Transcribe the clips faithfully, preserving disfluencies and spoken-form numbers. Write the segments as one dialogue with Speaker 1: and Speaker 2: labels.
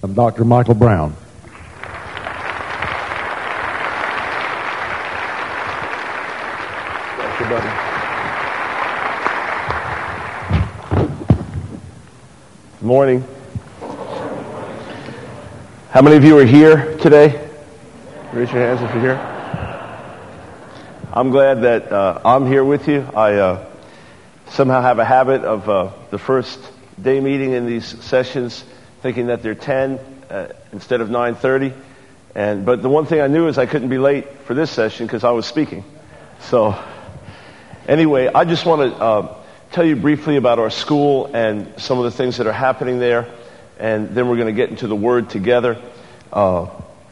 Speaker 1: of Doctor Michael Brown.
Speaker 2: Thank you, buddy. Good morning. How many of you are here today? Raise your hands if you're here. I'm glad that uh, I'm here with you. I uh, somehow have a habit of uh, the first day meeting in these sessions thinking that they're ten uh, instead of nine thirty. And but the one thing I knew is I couldn't be late for this session because I was speaking. So anyway, I just want to uh, tell you briefly about our school and some of the things that are happening there, and then we're going to get into the Word together. Uh,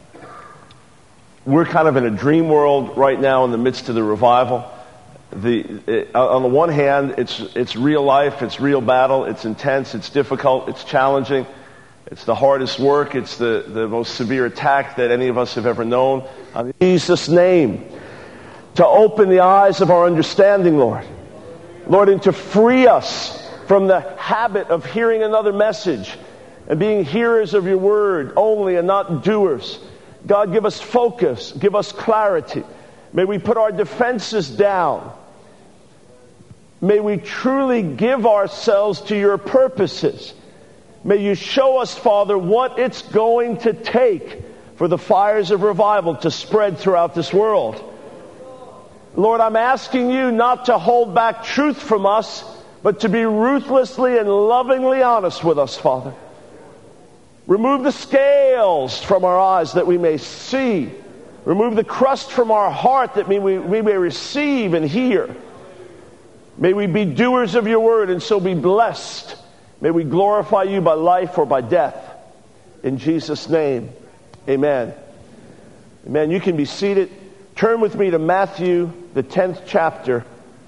Speaker 2: we're kind of in a dream world right now in the midst of the revival. The it, on the one hand, it's it's real life, it's real battle, it's intense, it's difficult, it's challenging, it's the hardest work, it's the, the most severe attack that any of us have ever known. In Jesus' name, to open the eyes of our understanding, Lord. Lord, and to free us from the habit of hearing another message and being hearers of your word only and not doers. God, give us focus, give us clarity. May we put our defenses down. May we truly give ourselves to your purposes. May you show us, Father, what it's going to take for the fires of revival to spread throughout this world. Lord, I'm asking you not to hold back truth from us, but to be ruthlessly and lovingly honest with us, Father. Remove the scales from our eyes that we may see. Remove the crust from our heart that we, we may receive and hear. May we be doers of your word and so be blessed. May we glorify you by life or by death. In Jesus' name, amen. Amen. You can be seated. Turn with me to Matthew, the tenth chapter.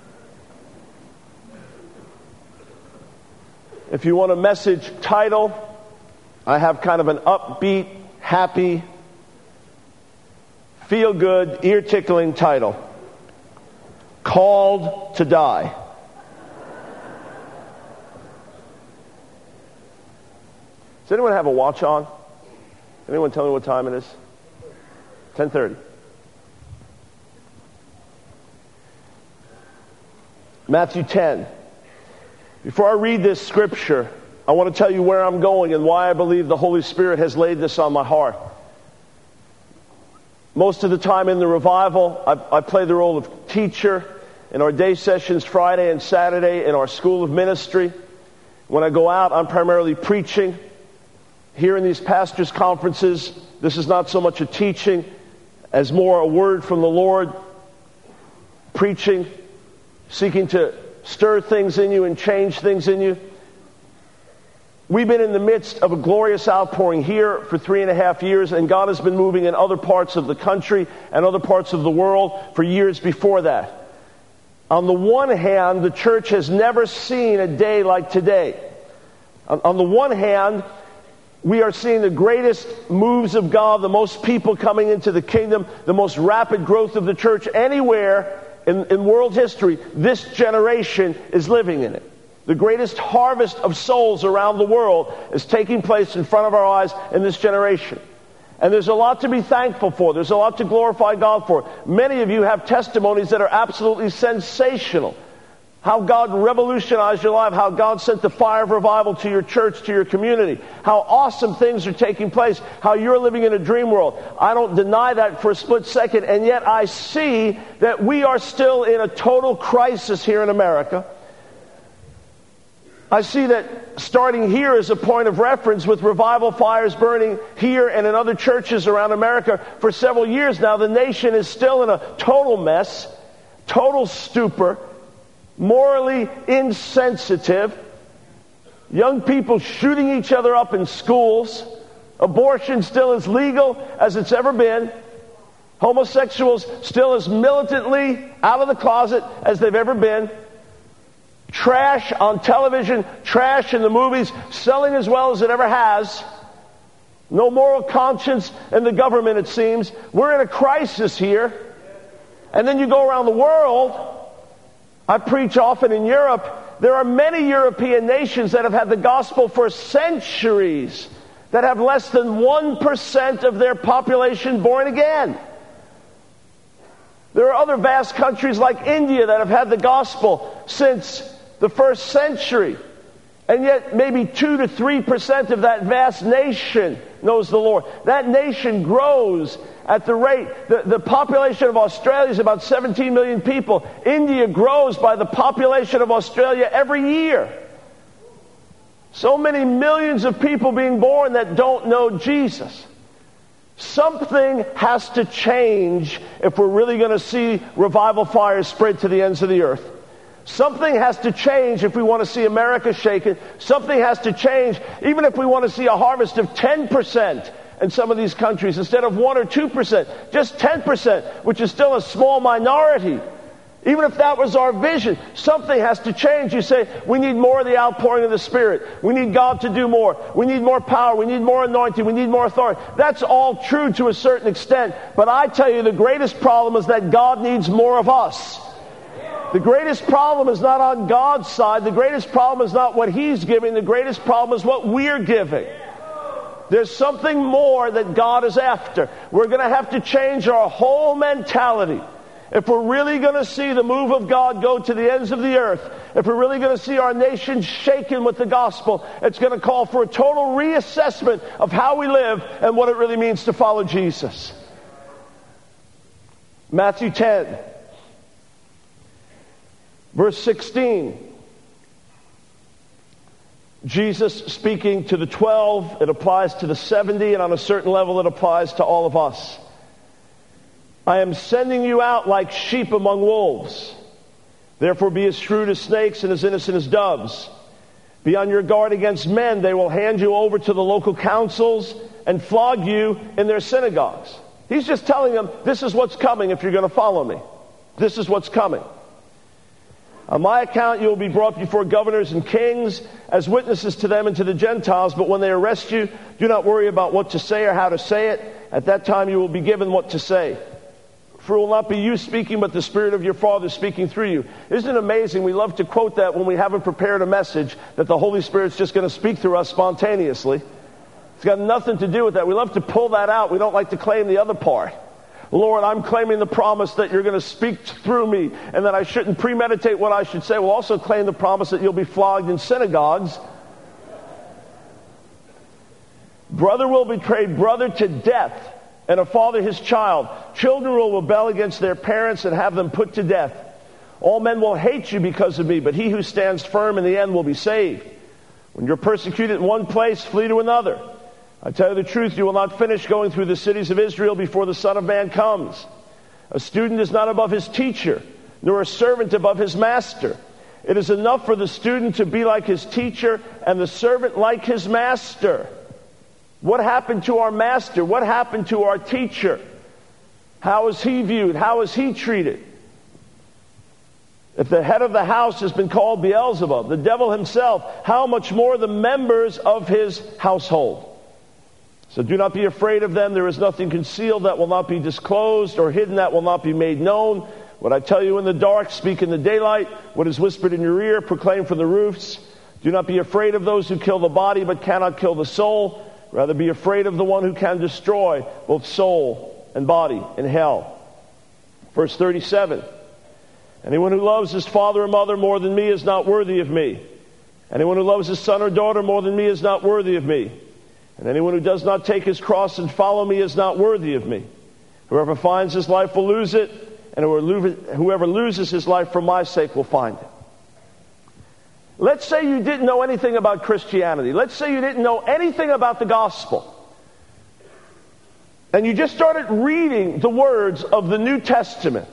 Speaker 2: If you want a message title, I have kind of an upbeat, happy, feel-good, ear-tickling title. Called to Die. Does anyone have a watch on? Anyone tell me what time it is? ten thirty. Matthew ten. Before I read this scripture, I want to tell you where I'm going and why I believe the Holy Spirit has laid this on my heart. Most of the time in the revival, I, I play the role of teacher in our day sessions Friday and Saturday in our school of ministry. When I go out, I'm primarily preaching. Here in these pastors' conferences, this is not so much a teaching as more a word from the Lord, preaching, seeking to stir things in you and change things in you. We've been in the midst of a glorious outpouring here for three and a half years, and God has been moving in other parts of the country and other parts of the world for years before that. On the one hand, the church has never seen a day like today. On, on the one hand, we are seeing the greatest moves of God, the most people coming into the kingdom, the most rapid growth of the church anywhere in, in world history. This generation is living in it. The greatest harvest of souls around the world is taking place in front of our eyes in this generation. And there's a lot to be thankful for. There's a lot to glorify God for. Many of you have testimonies that are absolutely sensational. How God revolutionized your life, how God sent the fire of revival to your church, to your community, how awesome things are taking place, how you're living in a dream world. I don't deny that for a split second, and yet I see that we are still in a total crisis here in America. I see that starting here is a point of reference with revival fires burning here and in other churches around America for several years now. The nation is still in a total mess, total stupor, morally insensitive, young people shooting each other up in schools, abortion still as legal as it's ever been, homosexuals still as militantly out of the closet as they've ever been, trash on television, trash in the movies, selling as well as it ever has. No moral conscience in the government, it seems. We're in a crisis here. And then you go around the world. I preach often in Europe. There are many European nations that have had the gospel for centuries. that have less than one percent of their population born again. There are other vast countries like India that have had the gospel since the first century. And yet maybe two to three percent of that vast nation knows the Lord. That nation grows at the rate. The, the population of Australia is about seventeen million people. India grows by the population of Australia every year. So many millions of people being born that don't know Jesus. Something has to change if we're really going to see revival fire spread to the ends of the earth. Something has to change if we want to see America shaken. Something has to change even if we want to see a harvest of ten percent in some of these countries instead of one or two percent. Just ten percent, which is still a small minority. Even if that was our vision, something has to change. You say, we need more of the outpouring of the Spirit. We need God to do more. We need more power. We need more anointing. We need more authority. That's all true to a certain extent. But I tell you, the greatest problem is that God needs more of us. The greatest problem is not on God's side. The greatest problem is not what He's giving. The greatest problem is what we're giving. There's something more that God is after. We're going to have to change our whole mentality. If we're really going to see the move of God go to the ends of the earth, if we're really going to see our nation shaken with the gospel, it's going to call for a total reassessment of how we live and what it really means to follow Jesus. Matthew ten. Verse sixteen, Jesus speaking to the twelve, it applies to the seventy, and on a certain level it applies to all of us. I am sending you out like sheep among wolves. Therefore be as shrewd as snakes and as innocent as doves. Be on your guard against men. They will hand you over to the local councils and flog you in their synagogues. He's just telling them, this is what's coming if you're going to follow me. This is what's coming. On my account, you will be brought before governors and kings as witnesses to them and to the Gentiles. But when they arrest you, do not worry about what to say or how to say it. At that time, you will be given what to say. For it will not be you speaking, but the Spirit of your Father speaking through you. Isn't it amazing? We love to quote that when we haven't prepared a message, that the Holy Spirit's just going to speak through us spontaneously. It's got nothing to do with that. We love to pull that out. We don't like to claim the other part. Lord, I'm claiming the promise that you're going to speak through me and that I shouldn't premeditate what I should say. We'll also claim the promise that you'll be flogged in synagogues. Brother will betray brother to death, and a father his child. Children will rebel against their parents and have them put to death. All men will hate you because of me, but he who stands firm in the end will be saved. When you're persecuted in one place, flee to another. I tell you the truth, you will not finish going through the cities of Israel before the Son of Man comes. A student is not above his teacher, nor a servant above his master. It is enough for the student to be like his teacher and the servant like his master. What happened to our master? What happened to our teacher? How is he viewed? How is he treated? If the head of the house has been called Beelzebub, the devil himself, how much more the members of his household? So do not be afraid of them. There is nothing concealed that will not be disclosed, or hidden that will not be made known. What I tell you in the dark, speak in the daylight. What is whispered in your ear, proclaim from the roofs. Do not be afraid of those who kill the body but cannot kill the soul. Rather be afraid of the one who can destroy both soul and body in hell. Verse thirty-seven. Anyone who loves his father or mother more than me is not worthy of me. Anyone who loves his son or daughter more than me is not worthy of me. And anyone who does not take his cross and follow me is not worthy of me. Whoever finds his life will lose it, and whoever loses his life for my sake will find it. Let's say you didn't know anything about Christianity. Let's say you didn't know anything about the gospel. And you just started reading the words of the New Testament.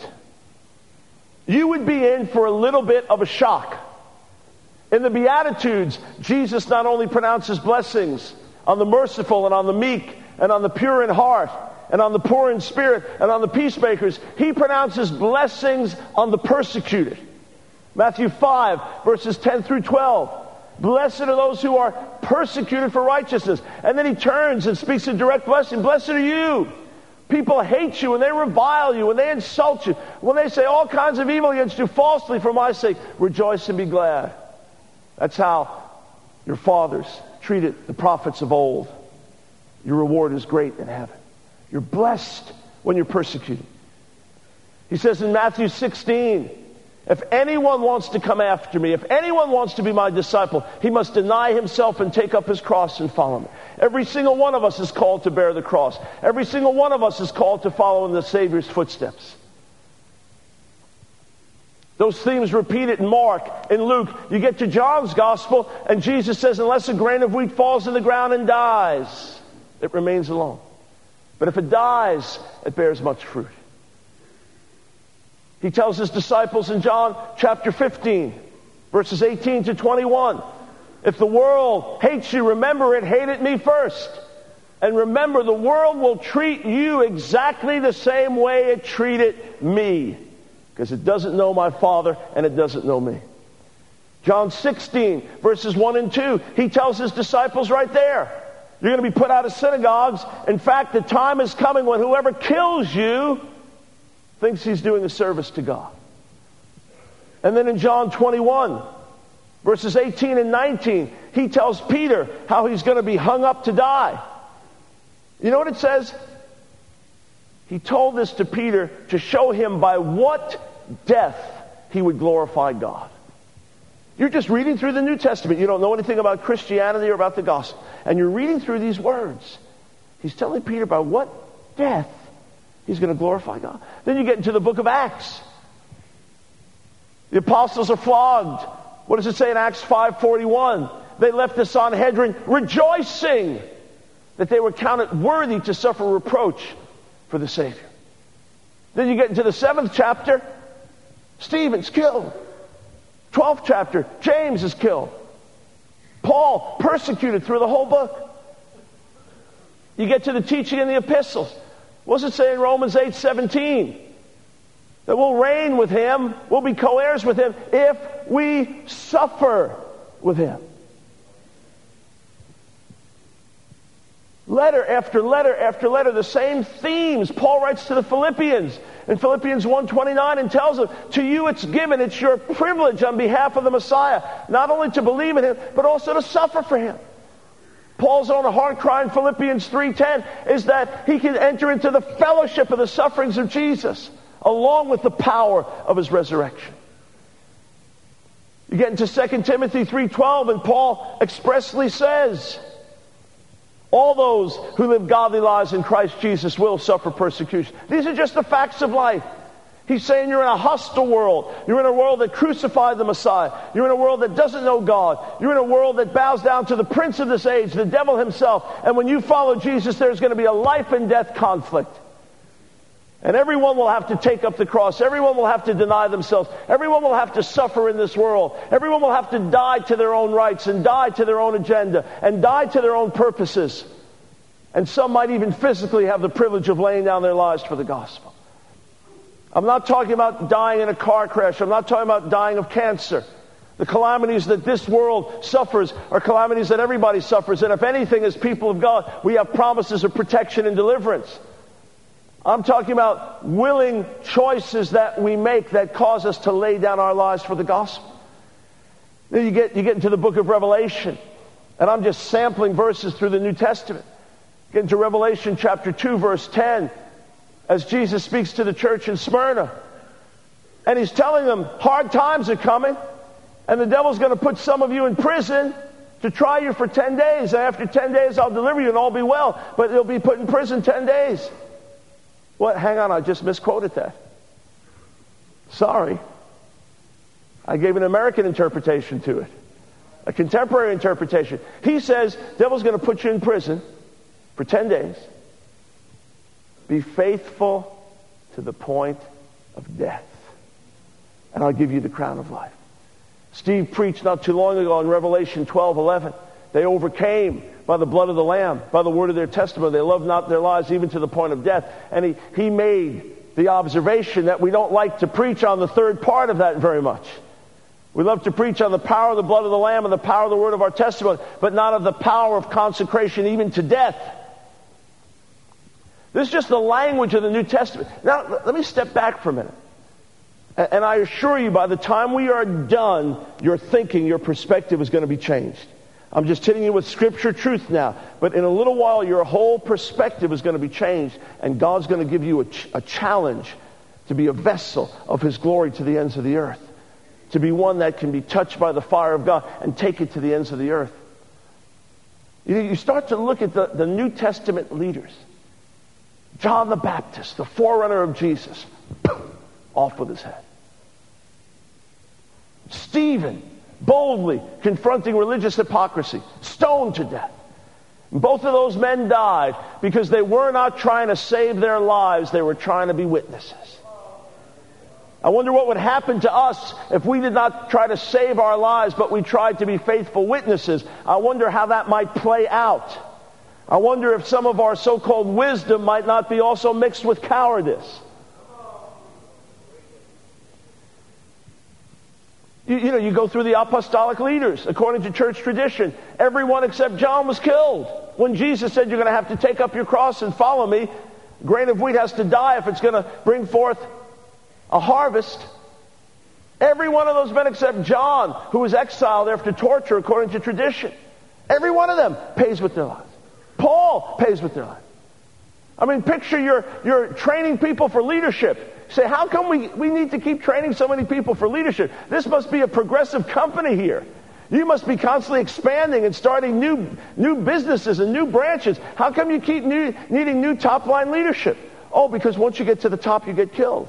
Speaker 2: You would be in for a little bit of a shock. In the Beatitudes, Jesus not only pronounces blessings on the merciful and on the meek and on the pure in heart and on the poor in spirit and on the peacemakers, he pronounces blessings on the persecuted. Matthew five, verses ten through twelve. Blessed are those who are persecuted for righteousness. And then he turns and speaks a direct blessing. Blessed are you. People hate you and they revile you and they insult you. When they say all kinds of evil against you falsely for my sake, rejoice and be glad. That's how your fathers treated the prophets of old. your reward is great in heaven. You're blessed when you're persecuted. He says in Matthew sixteen, if anyone wants to come after me, if anyone wants to be my disciple, he must deny himself and take up his cross and follow me. Every single one of us is called to bear the cross. Every single one of us is called to follow in the Savior's footsteps. Those themes repeated in Mark, in Luke. You get to John's gospel, and Jesus says, unless a grain of wheat falls in the ground and dies, it remains alone. But if it dies, it bears much fruit. He tells his disciples in John chapter fifteen, verses eighteen to twenty-one, if the world hates you, remember it hated me first. And remember, the world will treat you exactly the same way it treated me, because it doesn't know my Father and it doesn't know me. John sixteen, verses one and two, he tells his disciples right there, you're going to be put out of synagogues. In fact, the time is coming when whoever kills you thinks he's doing a service to God. And then in John twenty-one, verses eighteen and nineteen, he tells Peter how he's going to be hung up to die. You know what it says? He told this to Peter to show him by what death he would glorify God. You're just reading through the New Testament. You don't know anything about Christianity or about the gospel. And you're reading through these words. He's telling Peter by what death he's going to glorify God. Then you get into the book of Acts. The apostles are flogged. What does it say in Acts five forty-one? They left the Sanhedrin rejoicing that they were counted worthy to suffer reproach for the Savior. Then you get into the seventh chapter. Stephen's killed. Twelfth chapter, James is killed. Paul persecuted through the whole book. You get to the teaching in the epistles. What does it say in Romans eight seventeen? That we'll reign with him, we'll be co-heirs with him if we suffer with him. Letter after letter after letter, the same themes. Paul writes to the Philippians in Philippians one twenty-nine and tells them, to you it's given, it's your privilege on behalf of the Messiah, not only to believe in him, but also to suffer for him. Paul's own heart cry in Philippians three ten is that he can enter into the fellowship of the sufferings of Jesus, along with the power of his resurrection. You get into Second Timothy three twelve, and Paul expressly says, all those who live godly lives in Christ Jesus will suffer persecution. These are just the facts of life. He's saying you're in a hostile world. You're in a world that crucified the Messiah. You're in a world that doesn't know God. You're in a world that bows down to the prince of this age, the devil himself. And when you follow Jesus, there's going to be a life and death conflict. And everyone will have to take up the cross. Everyone will have to deny themselves. Everyone will have to suffer in this world. Everyone will have to die to their own rights and die to their own agenda and die to their own purposes. And some might even physically have the privilege of laying down their lives for the gospel. I'm not talking about dying in a car crash. I'm not talking about dying of cancer. The calamities that this world suffers are calamities that everybody suffers. And if anything, as people of God, we have promises of protection and deliverance. I'm talking about willing choices that we make that cause us to lay down our lives for the gospel. Then you get, you get into the book of Revelation. And I'm just sampling verses through the New Testament. Get into Revelation chapter two, verse ten. As Jesus speaks to the church in Smyrna. And he's telling them hard times are coming. And the devil's going to put some of you in prison to try you for ten days. And after ten days I'll deliver you and all be well. But you'll be put in prison ten days. What? Hang on, I just misquoted that. Sorry. I gave an American interpretation to it. A contemporary interpretation. He says, devil's going to put you in prison for ten days. Be faithful to the point of death, and I'll give you the crown of life. Steve preached not too long ago in Revelation twelve eleven. They overcame by the blood of the Lamb, by the word of their testimony. They loved not their lives even to the point of death. And he, he made the observation that we don't like to preach on the third part of that very much. We love to preach on the power of the blood of the Lamb and the power of the word of our testimony, but not of the power of consecration even to death. This is just the language of the New Testament. Now, let me step back for a minute. And I assure you, by the time we are done, your thinking, your perspective is going to be changed. I'm just hitting you with scripture truth now. But in a little while, your whole perspective is going to be changed, and God's going to give you a, ch- a challenge to be a vessel of His glory to the ends of the earth. To be one that can be touched by the fire of God and take it to the ends of the earth. You, you start to look at the, the New Testament leaders. John the Baptist, the forerunner of Jesus, off with his head. Stephen, boldly confronting religious hypocrisy, stoned to death. Both of those men died because they were not trying to save their lives, they were trying to be witnesses. I wonder what would happen to us if we did not try to save our lives, but we tried to be faithful witnesses. I wonder how that might play out. I wonder if some of our so-called wisdom might not be also mixed with cowardice. You, you know, you go through the apostolic leaders. According to church tradition, everyone except John was killed. When Jesus said, you're going to have to take up your cross and follow me, a grain of wheat has to die if it's going to bring forth a harvest. Every one of those men except John, who was exiled after torture according to tradition, every one of them pays with their lives. Paul pays with their lives. I mean, picture you're, you're training people for leadership. Say, how come we, we need to keep training so many people for leadership? This must be a progressive company here. You must be constantly expanding and starting new, new businesses and new branches. How come you keep new, needing new top-line leadership? Oh, because once you get to the top, you get killed.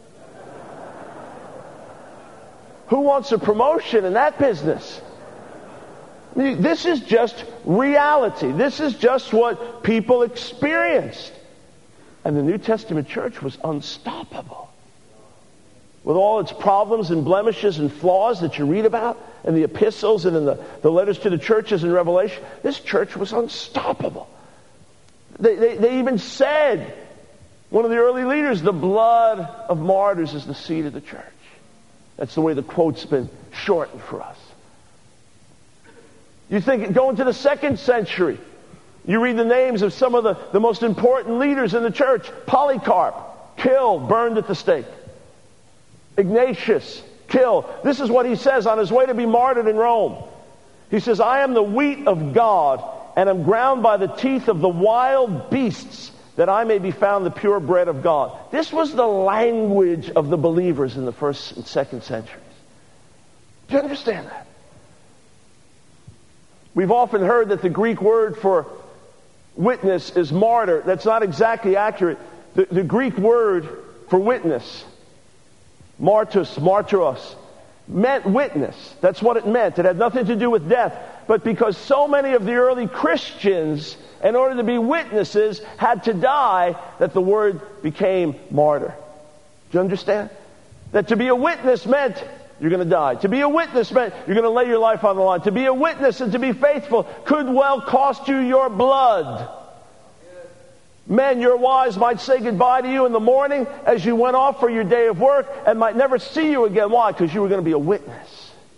Speaker 2: Who wants a promotion in that business? This is just reality. This is just what people experienced. And the New Testament church was unstoppable. With all its problems and blemishes and flaws that you read about in the epistles and in the, the letters to the churches in Revelation, this church was unstoppable. They, they, they even said, one of the early leaders, the blood of martyrs is the seed of the church. That's the way the quote's been shortened for us. You think, going to the second century, you read the names of some of the, the most important leaders in the church. Polycarp, killed, burned at the stake. Ignatius, killed. This is what he says on his way to be martyred in Rome. He says, I am the wheat of God, and am ground by the teeth of the wild beasts, that I may be found the pure bread of God. This was the language of the believers in the first and second centuries. Do you understand that? We've often heard that the Greek word for witness is martyr. That's not exactly accurate. The, the Greek word for witness, martus, martyros, meant witness. That's what it meant. It had nothing to do with death. But because so many of the early Christians, in order to be witnesses, had to die, that the word became martyr. Do you understand? That to be a witness meant you're going to die. To be a witness meant you're going to lay your life on the line. To be a witness and to be faithful could well cost you your blood. Men, your wives might say goodbye to you in the morning as you went off for your day of work and might never see you again. Why? Because you were going to be a witness.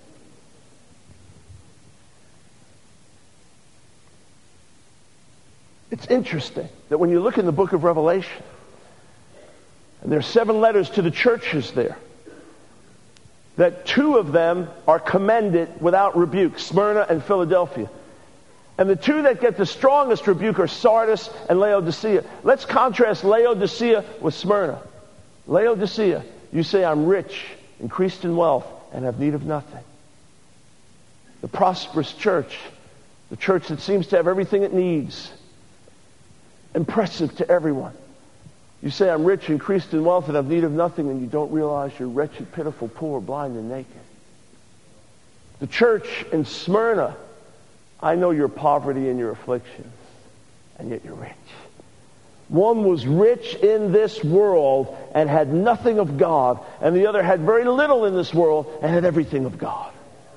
Speaker 2: It's interesting that when you look in the book of Revelation, and there are seven letters to the churches there, that two of them are commended without rebuke, Smyrna and Philadelphia. And the two that get the strongest rebuke are Sardis and Laodicea. Let's contrast Laodicea with Smyrna. Laodicea, you say, I'm rich, increased in wealth, and have need of nothing. The prosperous church, the church that seems to have everything it needs, impressive to everyone. You say, I'm rich, increased in wealth, and have need of nothing, and you don't realize you're wretched, pitiful, poor, blind, and naked. The church in Smyrna, I know your poverty and your afflictions, and yet you're rich. One was rich in this world and had nothing of God, and the other had very little in this world and had everything of God.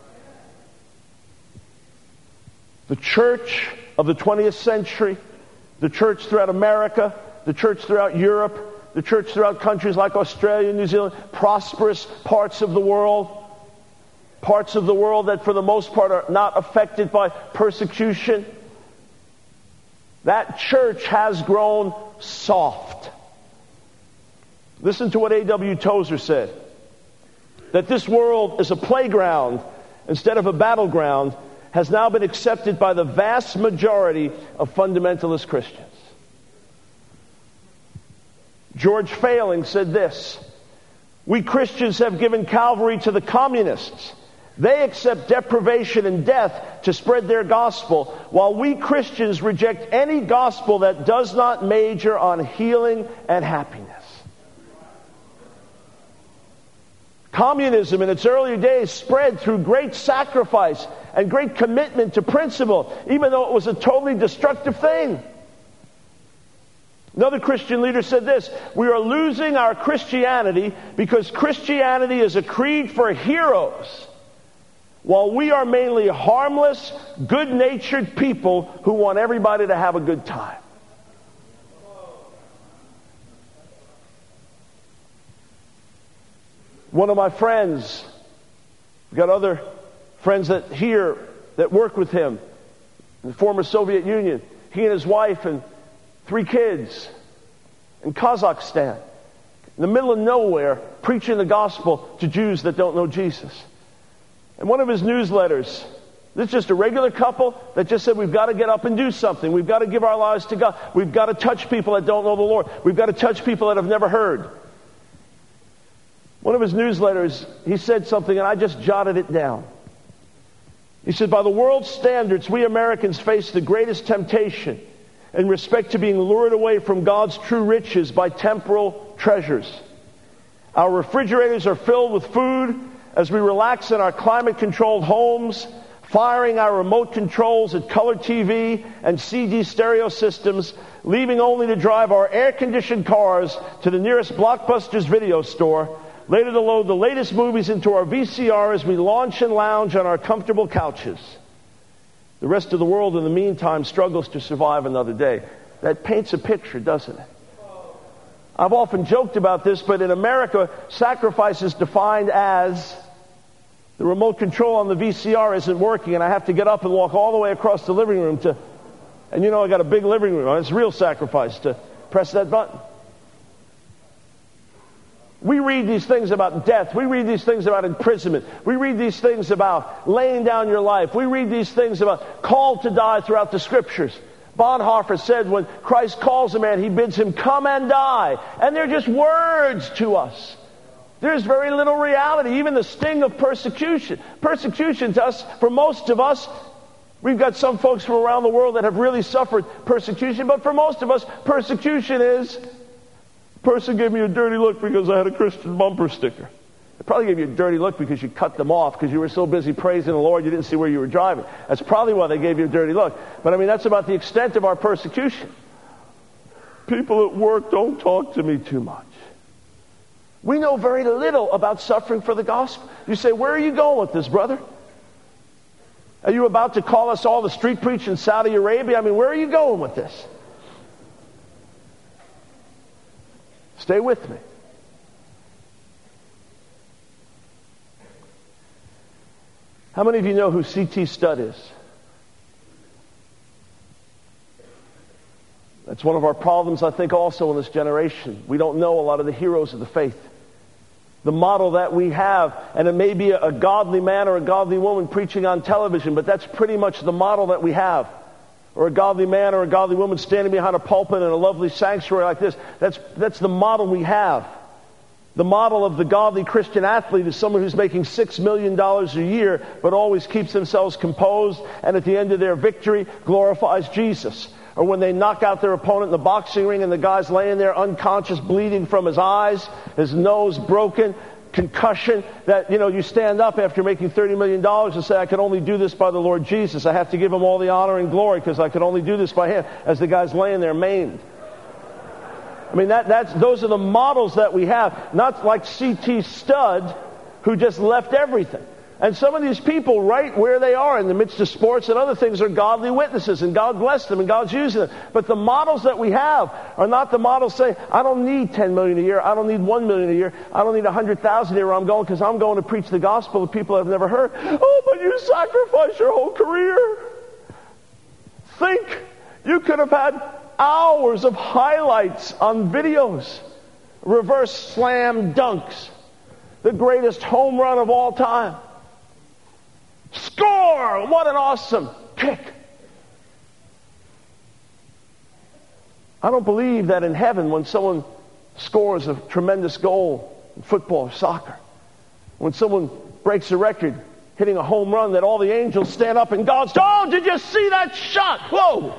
Speaker 2: The church of the twentieth century, the church throughout America, the church throughout Europe, the church throughout countries like Australia, New Zealand, prosperous parts of the world, parts of the world that for the most part are not affected by persecution. That church has grown soft. Listen to what A W Tozer said. That this world is a playground instead of a battleground, has now been accepted by the vast majority of fundamentalist Christians. George Failing said this: "We Christians have given Calvary to the communists. They accept deprivation and death to spread their gospel, while we Christians reject any gospel that does not major on healing and happiness." Communism in its earlier days spread through great sacrifice and great commitment to principle, even though it was a totally destructive thing. Another Christian leader said this: "We are losing our Christianity because Christianity is a creed for heroes, while we are mainly harmless, good-natured people who want everybody to have a good time." One of my friends, I've got other friends that here that work with him in the former Soviet Union. He and his wife and three kids in Kazakhstan, in the middle of nowhere, preaching the gospel to Jews that don't know Jesus. And one of his newsletters, this is just a regular couple that just said, we've got to get up and do something. We've got to give our lives to God. We've got to touch people that don't know the Lord. We've got to touch people that have never heard. One of his newsletters, he said something, and I just jotted it down. He said, "By the world's standards, we Americans face the greatest temptation in respect to being lured away from God's true riches by temporal treasures. Our refrigerators are filled with food as we relax in our climate-controlled homes, firing our remote controls at color T V and C D stereo systems, leaving only to drive our air-conditioned cars to the nearest Blockbuster's video store, later to load the latest movies into our V C R as we launch and lounge on our comfortable couches. The rest of the world, in the meantime, struggles to survive another day." That paints a picture, doesn't it? I've often joked about this, but in America, sacrifice is defined as the remote control on the V C R isn't working, and I have to get up and walk all the way across the living room to, and you know I got a big living room. It's real sacrifice to press that button. We read these things about death. We read these things about imprisonment. We read these things about laying down your life. We read these things about called to die throughout the Scriptures. Bonhoeffer said when Christ calls a man, he bids him come and die. And they're just words to us. There's very little reality, even the sting of persecution. Persecution to us, for most of us, we've got some folks from around the world that have really suffered persecution, but for most of us, persecution is, person gave me a dirty look because I had a Christian bumper sticker. They probably gave you a dirty look because you cut them off because you were so busy praising the Lord you didn't see where you were driving. That's probably why they gave you a dirty look. But I mean, that's about the extent of our persecution. People at work don't talk to me too much. We know very little about suffering for the gospel. You say, where are you going with this, brother? Are you about to call us all to street preach in Saudi Arabia? I mean, where are you going with this? Stay with me. How many of you know who C T Studd is? That's one of our problems, I think, also in this generation. We don't know a lot of the heroes of the faith. The model that we have, and it may be a, a godly man or a godly woman preaching on television, but that's pretty much the model that we have. Or a godly man or a godly woman standing behind a pulpit in a lovely sanctuary like this. That's, that's the model we have. The model of the godly Christian athlete is someone who's making six million dollars a year, but always keeps themselves composed, and at the end of their victory, glorifies Jesus. Or when they knock out their opponent in the boxing ring and the guy's laying there unconscious, bleeding from his eyes, his nose broken, concussion, that, you know, you stand up after making thirty million dollars and say, I can only do this by the Lord Jesus. I have to give him all the honor and glory because I can only do this by him, as the guy's laying there maimed. I mean, that, that's, those are the models that we have. Not like C T Studd, who just left everything. And some of these people, right where they are in the midst of sports and other things, are godly witnesses, and God bless them, and God's using them. But the models that we have are not the models saying, I don't need ten million a year, I don't need one million a year, I don't need one hundred thousand a year where I'm going because I'm going to preach the gospel to people I've never heard. Oh, but you sacrificed your whole career. Think, you could have had hours of highlights on videos. Reverse slam dunks. The greatest home run of all time. Score! score! What an awesome kick! I don't believe that in heaven when someone scores a tremendous goal in football or soccer, when someone breaks a record hitting a home run, that all the angels stand up and God says, oh, did you see that shot? Whoa!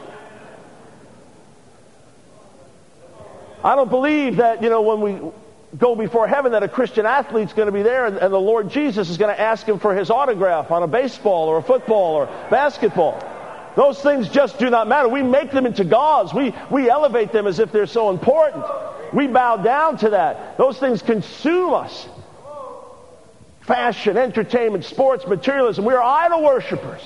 Speaker 2: I don't believe that, you know, when we go before heaven that a Christian athlete's going to be there and, and the Lord Jesus is going to ask him for his autograph on a baseball or a football or basketball. Those things just do not matter. We make them into gods. We, we elevate them as if they're so important. We bow down to that. Those things consume us. Fashion, entertainment, sports, materialism. We are idol worshipers.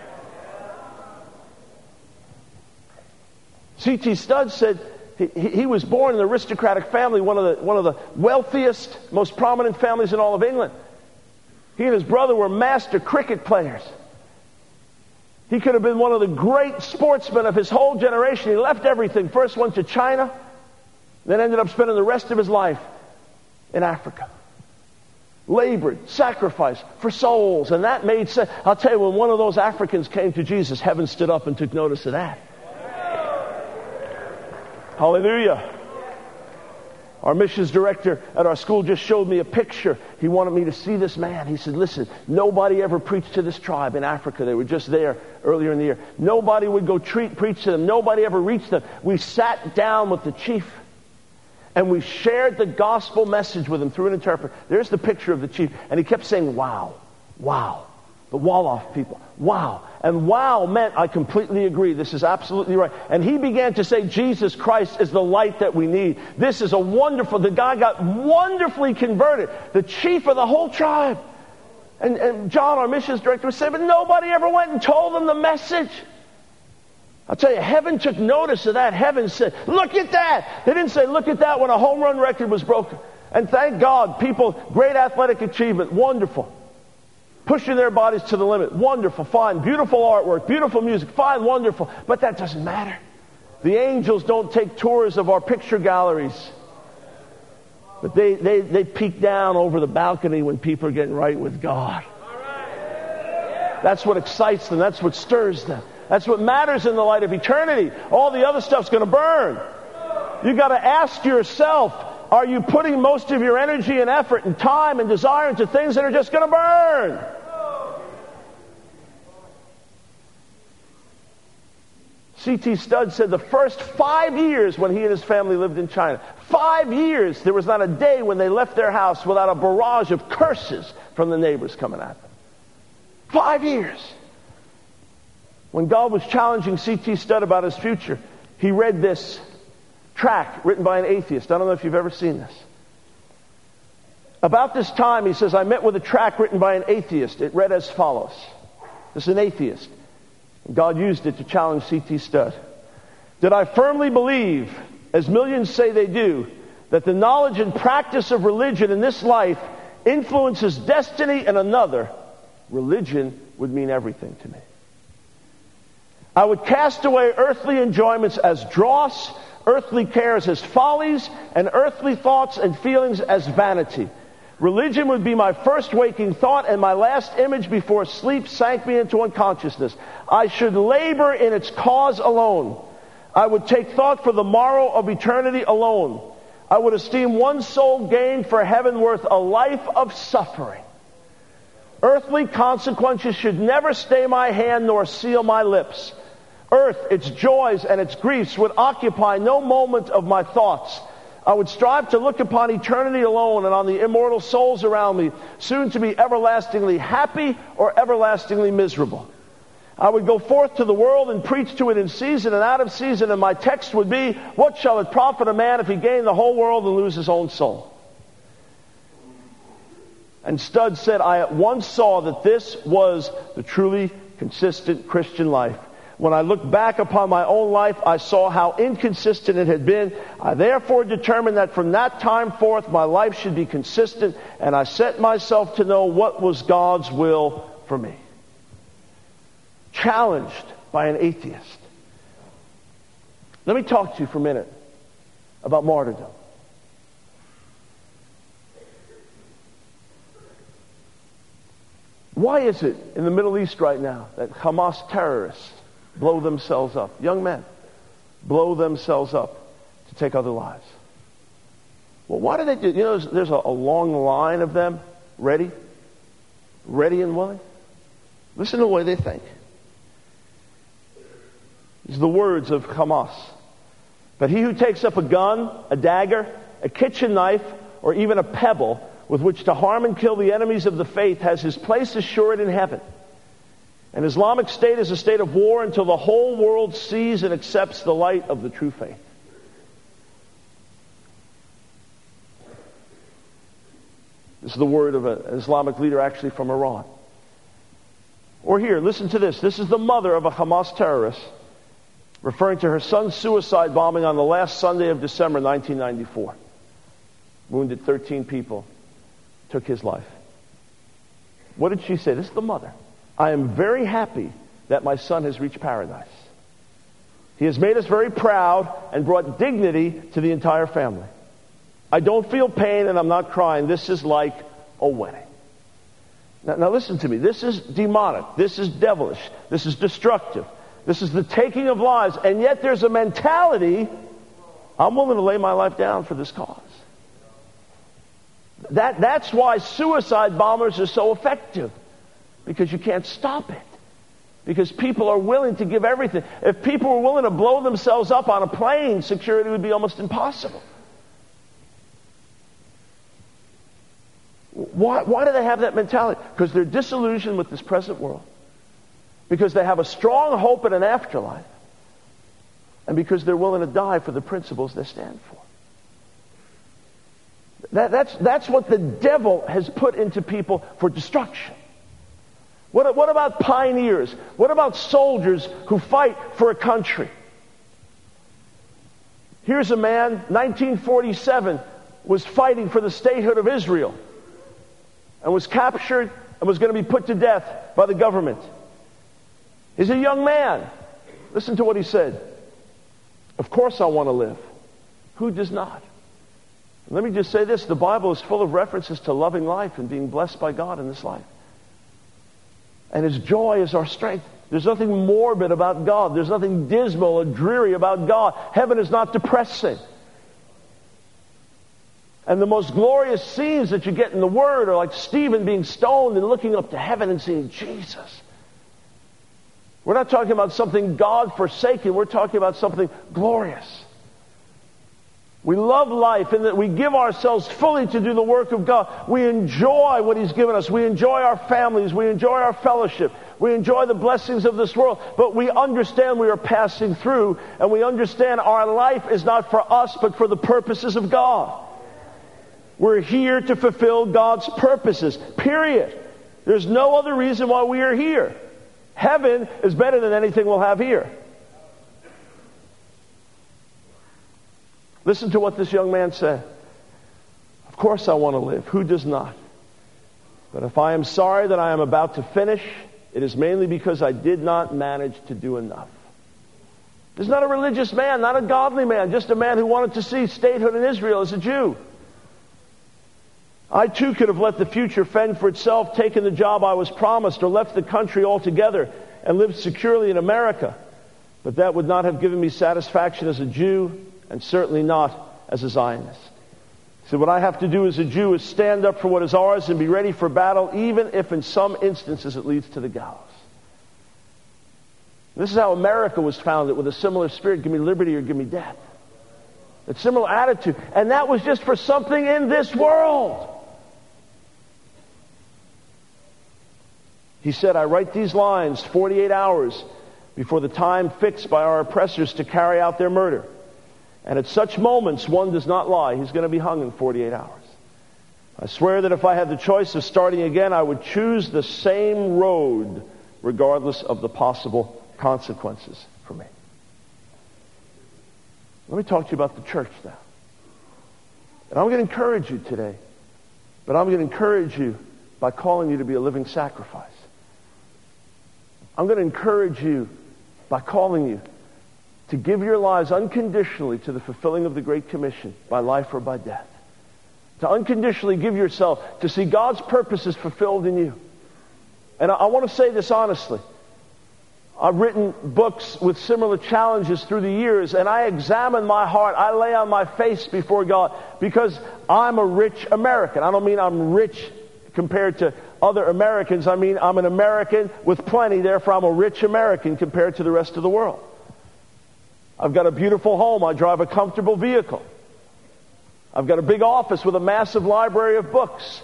Speaker 2: C T Studd said he, he was born in an aristocratic family, one of the one of the wealthiest, most prominent families in all of England. He and his brother were master cricket players. He could have been one of the great sportsmen of his whole generation. He left everything. First went to China, then ended up spending the rest of his life in Africa. Labored, sacrificed for souls. And that made sense. I'll tell you, when one of those Africans came to Jesus, heaven stood up and took notice of that. Hallelujah. Our missions director at our school just showed me a picture. He wanted me to see this man. He said, listen, nobody ever preached to this tribe in Africa. They were just there earlier in the year. Nobody would go treat, preach to them. Nobody ever reached them. We sat down with the chief and we shared the gospel message with him through an interpreter. There's the picture of the chief. And he kept saying, wow, wow. The Wolof people. Wow. And wow meant, I completely agree. This is absolutely right. And he began to say, Jesus Christ is the light that we need. This is a wonderful, the guy got wonderfully converted. The chief of the whole tribe. And, and John, our missions director, said, but nobody ever went and told them the message. I'll tell you, heaven took notice of that. Heaven said, look at that. They didn't say, look at that when a home run record was broken. And thank God, people, great athletic achievement, wonderful. Pushing their bodies to the limit. Wonderful, fine, beautiful artwork, beautiful music, fine, wonderful. But that doesn't matter. The angels don't take tours of our picture galleries. But they, they, they peek down over the balcony when people are getting right with God. That's what excites them. That's what stirs them. That's what matters in the light of eternity. All the other stuff's going to burn. You've got to ask yourself, are you putting most of your energy and effort and time and desire into things that are just going to burn? C T Studd said the first five years when he and his family lived in China, five years, there was not a day when they left their house without a barrage of curses from the neighbors coming at them. Five years. When God was challenging C T Studd about his future, he read this tract written by an atheist. I don't know if you've ever seen this. About this time, he says, I met with a tract written by an atheist. It read as follows. This is an atheist. God used it to challenge C T Studd. Did I firmly believe, as millions say they do, that the knowledge and practice of religion in this life influences destiny in another, religion would mean everything to me. I would cast away earthly enjoyments as dross, earthly cares as follies, and earthly thoughts and feelings as vanity. Religion would be my first waking thought, and my last image before sleep sank me into unconsciousness. I should labor in its cause alone. I would take thought for the morrow of eternity alone. I would esteem one soul gained for heaven worth a life of suffering. Earthly consequences should never stay my hand nor seal my lips. Earth, its joys and its griefs would occupy no moment of my thoughts. I would strive to look upon eternity alone and on the immortal souls around me, soon to be everlastingly happy or everlastingly miserable. I would go forth to the world and preach to it in season and out of season, and my text would be, what shall it profit a man if he gain the whole world and lose his own soul? And Studd said, I at once saw that this was the truly consistent Christian life. When I looked back upon my own life, I saw how inconsistent it had been. I therefore determined that from that time forth, my life should be consistent, and I set myself to know what was God's will for me. Challenged by an atheist. Let me talk to you for a minute about martyrdom. Why is it in the Middle East right now that Hamas terrorists blow themselves up? Young men blow themselves up to take other lives. Well, why do they do? You know, there's, there's a, a long line of them ready, ready and willing. Listen to the way they think. These are the words of Hamas. But he who takes up a gun, a dagger, a kitchen knife, or even a pebble with which to harm and kill the enemies of the faith has his place assured in heaven. An Islamic State is a state of war until the whole world sees and accepts the light of the true faith. This is the word of an Islamic leader actually from Iran. Or here, listen to this. This is the mother of a Hamas terrorist referring to her son's suicide bombing on the last Sunday of December nineteen ninety-four. Wounded thirteen people, took his life. What did she say? This is the mother. I am very happy that my son has reached paradise. He has made us very proud and brought dignity to the entire family. I don't feel pain and I'm not crying. This is like a wedding. Now, now listen to me. This is demonic. This is devilish. This is destructive. This is the taking of lives. And yet there's a mentality, I'm willing to lay my life down for this cause. That, that's why suicide bombers are so effective. Because you can't stop it. Because people are willing to give everything. If people were willing to blow themselves up on a plane, security would be almost impossible. Why, why do they have that mentality? Because they're disillusioned with this present world. Because they have a strong hope in an afterlife. And because they're willing to die for the principles they stand for. That, that's, that's what the devil has put into people for destruction. What, what about pioneers? What about soldiers who fight for a country? Here's a man, nineteen forty-seven, was fighting for the statehood of Israel and was captured and was going to be put to death by the government. He's a young man. Listen to what he said. Of course I want to live. Who does not? And let me just say this. The Bible is full of references to loving life and being blessed by God in this life. And His joy is our strength. There's nothing morbid about God. There's nothing dismal or dreary about God. Heaven is not depressing. And the most glorious scenes that you get in the Word are like Stephen being stoned and looking up to heaven and seeing Jesus. We're not talking about something God-forsaken. We're talking about something glorious. We love life in that we give ourselves fully to do the work of God. We enjoy what He's given us. We enjoy our families. We enjoy our fellowship. We enjoy the blessings of this world. But we understand we are passing through, and we understand our life is not for us, but for the purposes of God. We're here to fulfill God's purposes, period. There's no other reason why we are here. Heaven is better than anything we'll have here. Listen to what this young man said. Of course I want to live. Who does not? But if I am sorry that I am about to finish, it is mainly because I did not manage to do enough. This is not a religious man, not a godly man, just a man who wanted to see statehood in Israel as a Jew. I too could have let the future fend for itself, taken the job I was promised, or left the country altogether and lived securely in America. But that would not have given me satisfaction as a Jew, and certainly not as a Zionist. So what I have to do as a Jew is stand up for what is ours and be ready for battle, even if in some instances it leads to the gallows. This is how America was founded, with a similar spirit: give me liberty or give me death. A similar attitude. And that was just for something in this world. He said, I write these lines forty-eight hours before the time fixed by our oppressors to carry out their murder. And at such moments, one does not lie. He's going to be hung in forty-eight hours. I swear that if I had the choice of starting again, I would choose the same road, regardless of the possible consequences for me. Let me talk to you about the church now. And I'm going to encourage you today, but I'm going to encourage you by calling you to be a living sacrifice. I'm going to encourage you by calling you to give your lives unconditionally to the fulfilling of the Great Commission, by life or by death. To unconditionally give yourself to see God's purposes fulfilled in you. And I, I want to say this honestly. I've written books with similar challenges through the years, and I examine my heart. I lay on my face before God because I'm a rich American. I don't mean I'm rich compared to other Americans. I mean I'm an American with plenty, therefore I'm a rich American compared to the rest of the world. I've got a beautiful home. I drive a comfortable vehicle. I've got a big office with a massive library of books.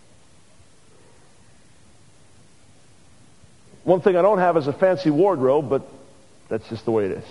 Speaker 2: One thing I don't have is a fancy wardrobe, but that's just the way it is.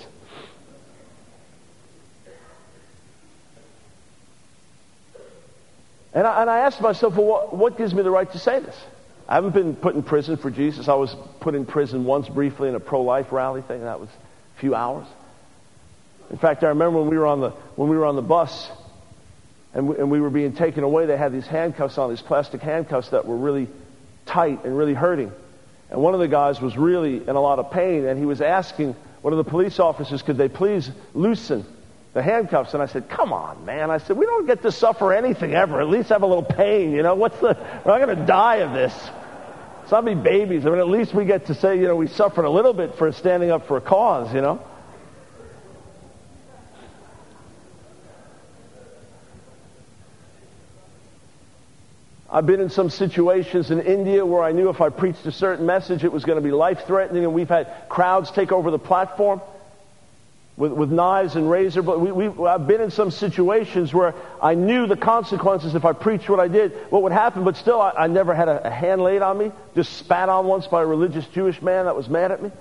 Speaker 2: And I, and I asked myself, well, what, what gives me the right to say this? I haven't been put in prison for Jesus. I was put in prison once briefly in a pro-life rally thing. That was a few hours. In fact, I remember when we were on the when we were on the bus and we, and we were being taken away, they had these handcuffs on, these plastic handcuffs that were really tight and really hurting. And one of the guys was really in a lot of pain, and he was asking one of the police officers, could they please loosen the handcuffs? And I said, come on, man. I said, we don't get to suffer anything ever. At least have a little pain, you know. What's the, we're not going to die of this. It's not be babies. I mean, at least we get to say, you know, we suffered a little bit for standing up for a cause, you know. I've been in some situations in India where I knew if I preached a certain message, it was going to be life-threatening, and we've had crowds take over the platform with, with knives and razor. But we, we, I've been in some situations where I knew the consequences if I preached what I did, what would happen, but still I, I never had a, a hand laid on me, just spat on once by a religious Jewish man that was mad at me.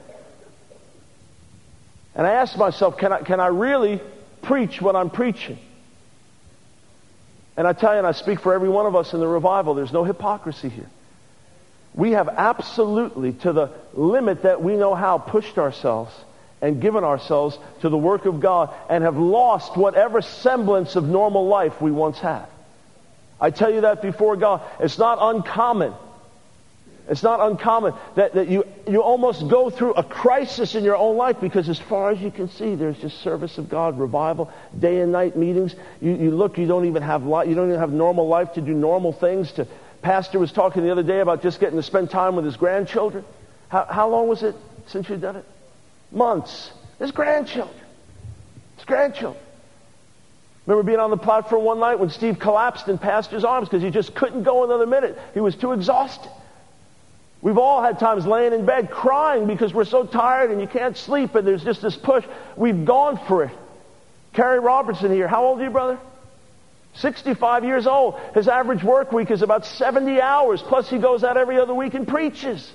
Speaker 2: And I asked myself, can I, can I really preach what I'm preaching? And I tell you, and I speak for every one of us in the revival, there's no hypocrisy here. We have absolutely, to the limit that we know how, pushed ourselves and given ourselves to the work of God and have lost whatever semblance of normal life we once had. I tell you that before God. It's not uncommon. It's not uncommon that, that you, you almost go through a crisis in your own life because as far as you can see, there's just service of God, revival, day and night meetings. You, you look, you don't even have li- you don't even have normal life to do normal things. To Pastor was talking the other day about just getting to spend time with his grandchildren. How, how long was it since you'd done it? Months. His grandchildren. His grandchildren. Remember being on the platform one night when Steve collapsed in Pastor's arms because he just couldn't go another minute. He was too exhausted. We've all had times laying in bed crying because we're so tired and you can't sleep and there's just this push. We've gone for it. Kerry Robertson here. How old are you, brother? sixty-five years old. His average work week is about seventy hours. Plus he goes out every other week and preaches.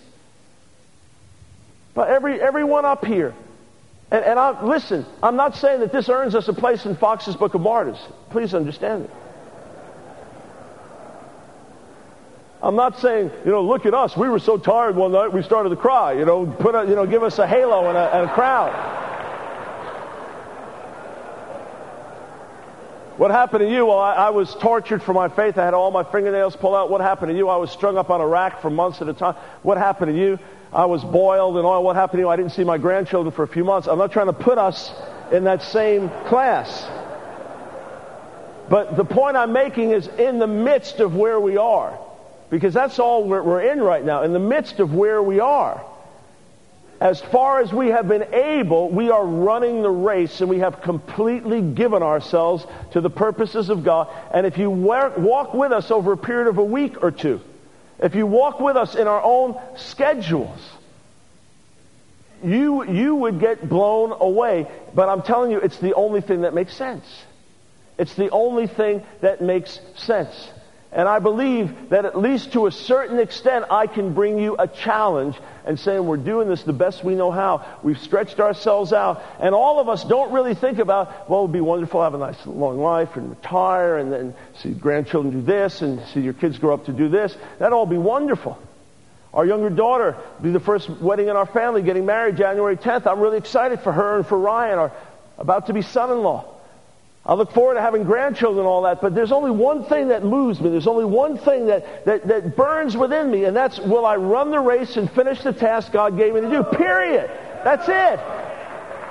Speaker 2: But every everyone up here. And, and I, listen, I'm not saying that this earns us a place in Fox's Book of Martyrs. Please understand it. I'm not saying, you know, look at us. We were so tired one night we started to cry. You know, put a, you know, give us a halo and a, and a crowd. What happened to you? Well, I, I was tortured for my faith. I had all my fingernails pulled out. What happened to you? I was strung up on a rack for months at a time. What happened to you? I was boiled and all. What happened to you? I didn't see my grandchildren for a few months. I'm not trying to put us in that same class. But the point I'm making is in the midst of where we are, because that's all we're, we're in right now, in the midst of where we are. As far as we have been able, we are running the race and we have completely given ourselves to the purposes of God. And if you walk with us over a period of a week or two, if you walk with us in our own schedules, you, you would get blown away. But I'm telling you, it's the only thing that makes sense. It's the only thing that makes sense. And I believe that at least to a certain extent, I can bring you a challenge and saying we're doing this the best we know how. We've stretched ourselves out. And all of us don't really think about, well, it would be wonderful to have a nice long life and retire and then see grandchildren do this and see your kids grow up to do this. That'd all be wonderful. Our younger daughter be the first wedding in our family, getting married January tenth. I'm really excited for her and for Ryan, our about to be son-in-law. I look forward to having grandchildren and all that, but there's only one thing that moves me. There's only one thing that, that, that burns within me, and that's, will I run the race and finish the task God gave me to do? Period. That's it.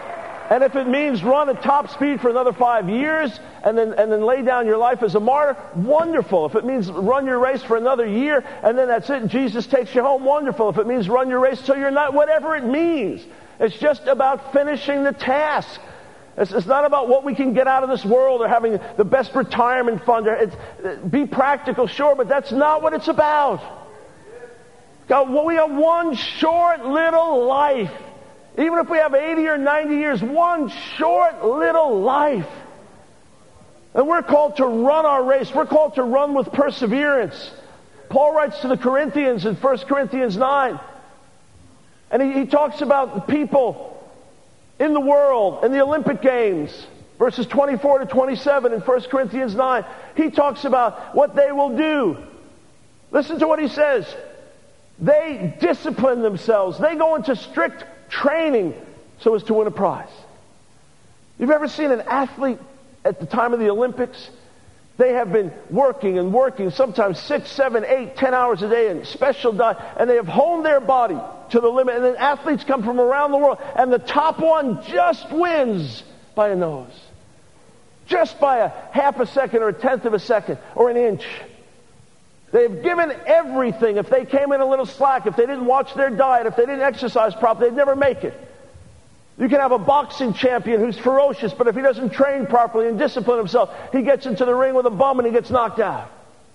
Speaker 2: And if it means run at top speed for another five years and then and then lay down your life as a martyr, wonderful. If it means run your race for another year and then that's it and Jesus takes you home, wonderful. If it means run your race till you're not, whatever it means. It's just about finishing the task. It's, it's not about what we can get out of this world or having the best retirement fund. Or it's, be practical, sure, but that's not what it's about. God, well, we have one short little life. Even if we have eighty or ninety years, one short little life. And we're called to run our race. We're called to run with perseverance. Paul writes to the Corinthians in First Corinthians nine. And he, he talks about the people in the world, in the Olympic Games, verses twenty-four to twenty-seven in First Corinthians nine. He talks about what they will do. Listen to what he says. They discipline themselves. They go into strict training so as to win a prize. You've ever seen an athlete at the time of the Olympics? They have been working and working, sometimes six, seven, eight, ten hours a day in special diet, and they have honed their body to the limit. And then athletes come from around the world, and the top one just wins by a nose. Just by a half a second or a tenth of a second or an inch. They've given everything. If they came in a little slack, if they didn't watch their diet, if they didn't exercise properly, they'd never make it. You can have a boxing champion who's ferocious, but if he doesn't train properly and discipline himself, he gets into the ring with a bum and he gets knocked out.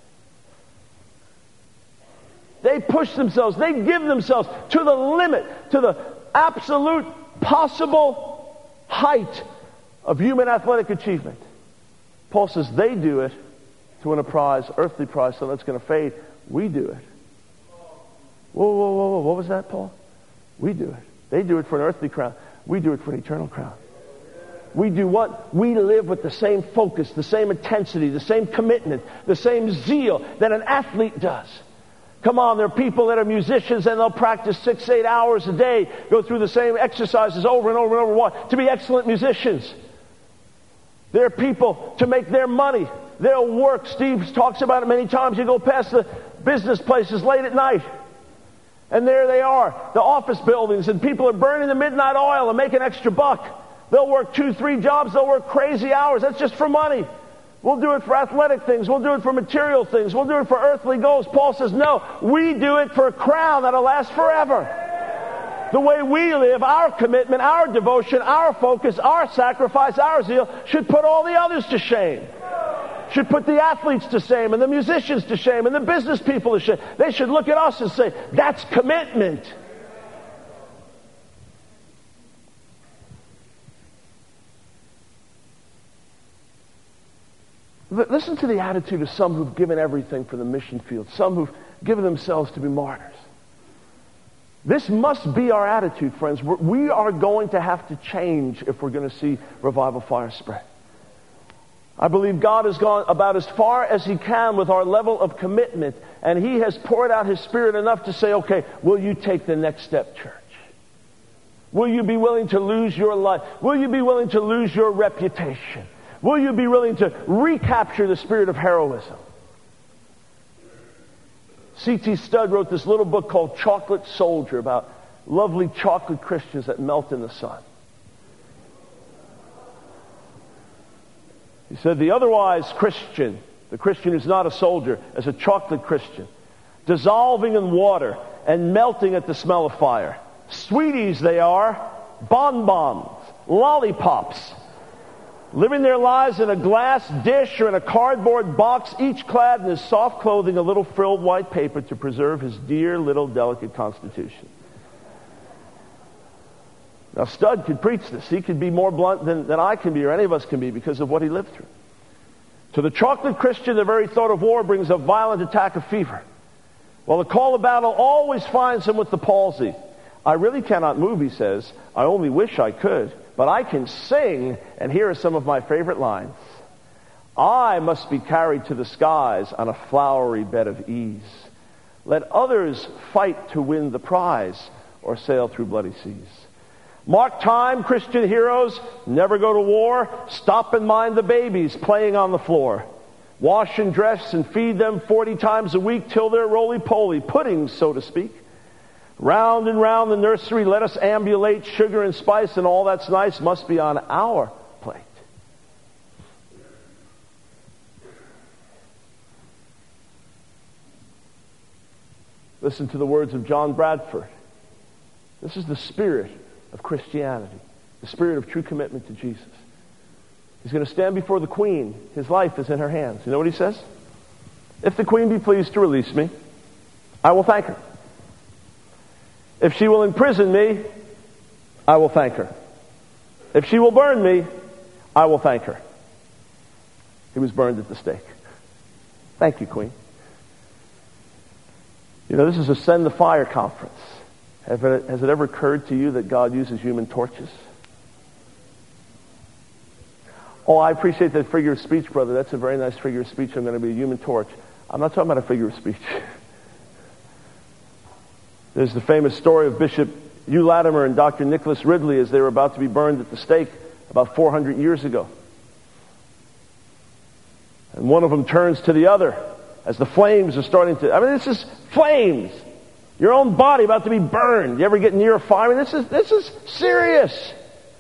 Speaker 2: They push themselves. They give themselves to the limit, to the absolute possible height of human athletic achievement. Paul says they do it to win a prize, earthly prize, so that's going to fade. We do it. Whoa, whoa, whoa, whoa. What was that, Paul? We do it. They do it for an earthly crown. We do it for an eternal crown. We do what? We live with the same focus, the same intensity, the same commitment, the same zeal that an athlete does. Come on, there are people that are musicians and they'll practice six, eight hours a day, go through the same exercises over and over and over, what? To be excellent musicians. There are people to make their money. They'll work. Steve talks about it many times. You go past the business places late at night. And there they are, the office buildings, and people are burning the midnight oil and making extra buck. They'll work two, three jobs. They'll work crazy hours. That's just for money. We'll do it for athletic things. We'll do it for material things. We'll do it for earthly goals. Paul says, no, we do it for a crown that'll last forever. The way we live, our commitment, our devotion, our focus, our sacrifice, our zeal should put all the others to shame. Should put the athletes to shame and the musicians to shame and the business people to shame. They should look at us and say, that's commitment. Listen to the attitude of some who've given everything for the mission field, some who've given themselves to be martyrs. This must be our attitude, friends. We are going to have to change if we're going to see revival fire spread. I believe God has gone about as far as He can with our level of commitment, and He has poured out His Spirit enough to say, okay, will you take the next step, church? Will you be willing to lose your life? Will you be willing to lose your reputation? Will you be willing to recapture the spirit of heroism? C T Studd wrote this little book called Chocolate Soldier about lovely chocolate Christians that melt in the sun. He said, the otherwise Christian, the Christian who's not a soldier, is a chocolate Christian, dissolving in water and melting at the smell of fire. Sweeties they are, bonbons, lollipops, living their lives in a glass dish or in a cardboard box, each clad in his soft clothing, a little frilled white paper to preserve his dear little delicate constitution. Now, Studd could preach this. He could be more blunt than, than I can be or any of us can be because of what he lived through. To the chocolate Christian, the very thought of war brings a violent attack of fever. While the call of battle always finds him with the palsy. I really cannot move, he says. I only wish I could. But I can sing, and here are some of my favorite lines. I must be carried to the skies on a flowery bed of ease. Let others fight to win the prize or sail through bloody seas. Mark time, Christian heroes, never go to war. Stop and mind the babies playing on the floor. Wash and dress and feed them forty times a week till they're roly-poly, puddings, so to speak. Round and round the nursery, let us ambulate. Sugar and spice and all that's nice must be on our plate. Listen to the words of John Bradford. This is the spirit of Christianity, the spirit of true commitment to Jesus. He's going to stand before the queen. His life is in her hands. You know what he says? If the queen be pleased to release me, I will thank her. If she will imprison me, I will thank her. If she will burn me, I will thank her. He was burned at the stake. Thank you, Queen. You know, this is a Send the Fire conference. Have it, has it ever occurred to you that God uses human torches? Oh, I appreciate that figure of speech, brother. That's a very nice figure of speech. I'm going to be a human torch. I'm not talking about a figure of speech. There's the famous story of Bishop Hugh Latimer and Doctor Nicholas Ridley as they were about to be burned at the stake about four hundred years ago. And one of them turns to the other as the flames are starting to... I mean, this is flames. Your own body about to be burned. You ever get near a fire? I mean, this is, this is serious.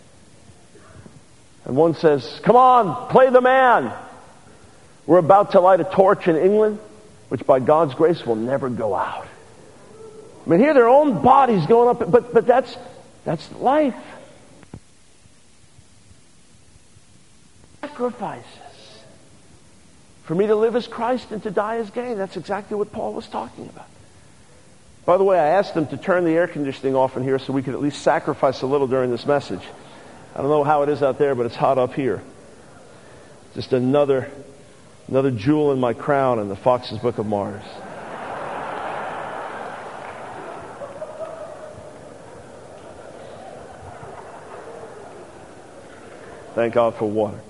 Speaker 2: And one says, come on, play the man. We're about to light a torch in England, which by God's grace will never go out. I mean, here their own bodies going up, but but that's that's life. Sacrifices. For me to live as Christ and to die as gain. That's exactly what Paul was talking about. By the way, I asked them to turn the air conditioning off in here so we could at least sacrifice a little during this message. I don't know how it is out there, but it's hot up here. Just another another jewel in my crown in the Fox's Book of Martyrs. Thank God for water.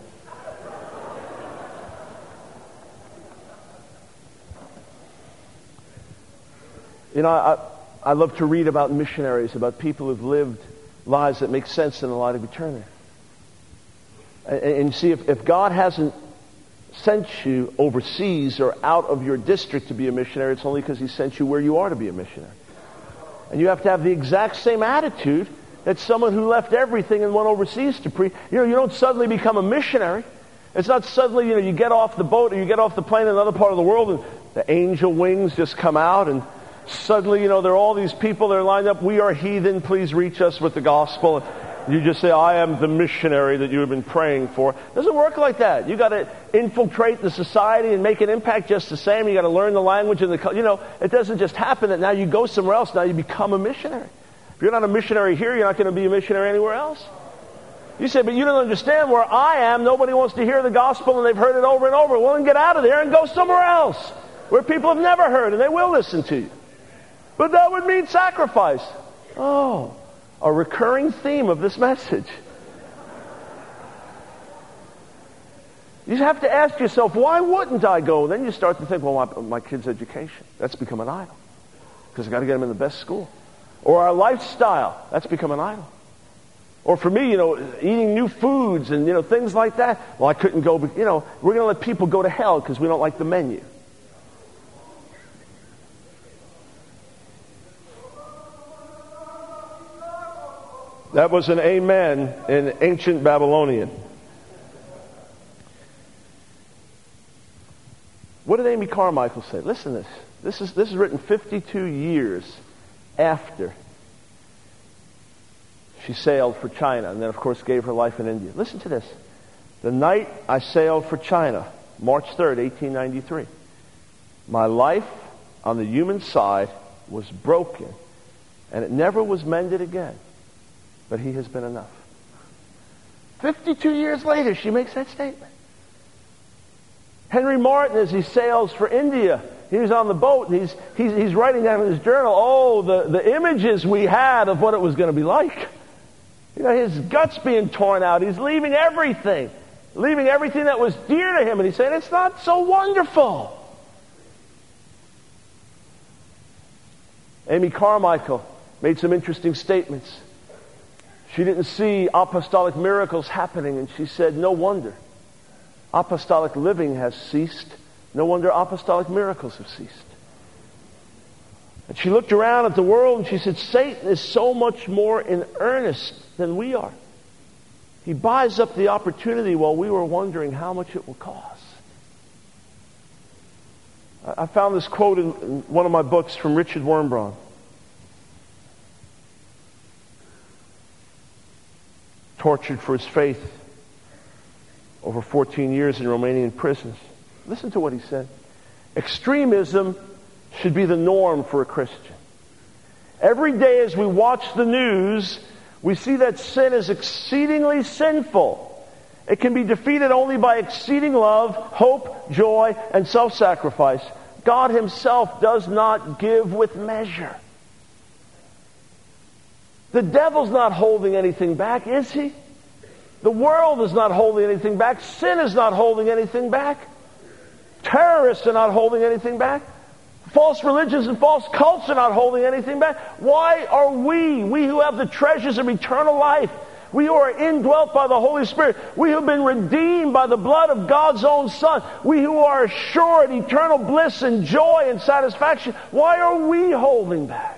Speaker 2: You know, I, I love to read about missionaries, about people who've lived lives that make sense in the light of eternity. And, and see, if, if God hasn't sent you overseas or out of your district to be a missionary, it's only because He sent you where you are to be a missionary. And you have to have the exact same attitude that someone who left everything and went overseas to preach. You know, you don't suddenly become a missionary. It's not suddenly, you know, you get off the boat or you get off the plane in another part of the world and the angel wings just come out and suddenly, you know, there are all these people that are lined up. We are heathen. Please reach us with the gospel. And you just say, I am the missionary that you have been praying for. It doesn't work like that. You got to infiltrate the society and make an impact just the same. You got to learn the language and the, you know, it doesn't just happen that now you go somewhere else. Now you become a missionary. If you're not a missionary here, you're not going to be a missionary anywhere else. You say, but you don't understand where I am. Nobody wants to hear the gospel and they've heard it over and over. Well, then get out of there and go somewhere else where people have never heard and they will listen to you. But that would mean sacrifice. Oh, a recurring theme of this message. You have to ask yourself, why wouldn't I go? Then you start to think, well, my, my kid's education, that's become an idol. Because I've got to get them in the best school. Or our lifestyle, that's become an idol. Or for me, you know, eating new foods and, you know, things like that. Well, I couldn't go, but, you know, we're going to let people go to hell because we don't like the menu. That was an amen in ancient Babylonian. What did Amy Carmichael say? Listen to this. This is, this is written fifty-two years after she sailed for China and then, of course, gave her life in India. Listen to this. The night I sailed for China, March third, eighteen ninety-three, my life on the human side was broken and it never was mended again. But He has been enough. fifty-two years later, she makes that statement. Henry Martin, as he sails for India, he was on the boat, and he's, he's, he's writing down in his journal, oh, the, the images we had of what it was going to be like. You know, his guts being torn out. He's leaving everything. Leaving everything that was dear to him. And he's saying, it's not so wonderful. Amy Carmichael made some interesting statements. She didn't see apostolic miracles happening, and she said, no wonder. Apostolic living has ceased. No wonder apostolic miracles have ceased. And she looked around at the world and she said, Satan is so much more in earnest than we are. He buys up the opportunity while we were wondering how much it will cost. I found this quote in one of my books from Richard Wurmbrand. Tortured for his faith over fourteen years in Romanian prisons. Listen to what he said. Extremism should be the norm for a Christian. Every day as we watch the news, we see that sin is exceedingly sinful. It can be defeated only by exceeding love, hope, joy, and self-sacrifice. God Himself does not give with measure. The devil's not holding anything back, is he? The world is not holding anything back. Sin is not holding anything back. Terrorists are not holding anything back. False religions and false cults are not holding anything back. Why are we, we who have the treasures of eternal life, we who are indwelt by the Holy Spirit, we who have been redeemed by the blood of God's own Son, we who are assured eternal bliss and joy and satisfaction, why are we holding back?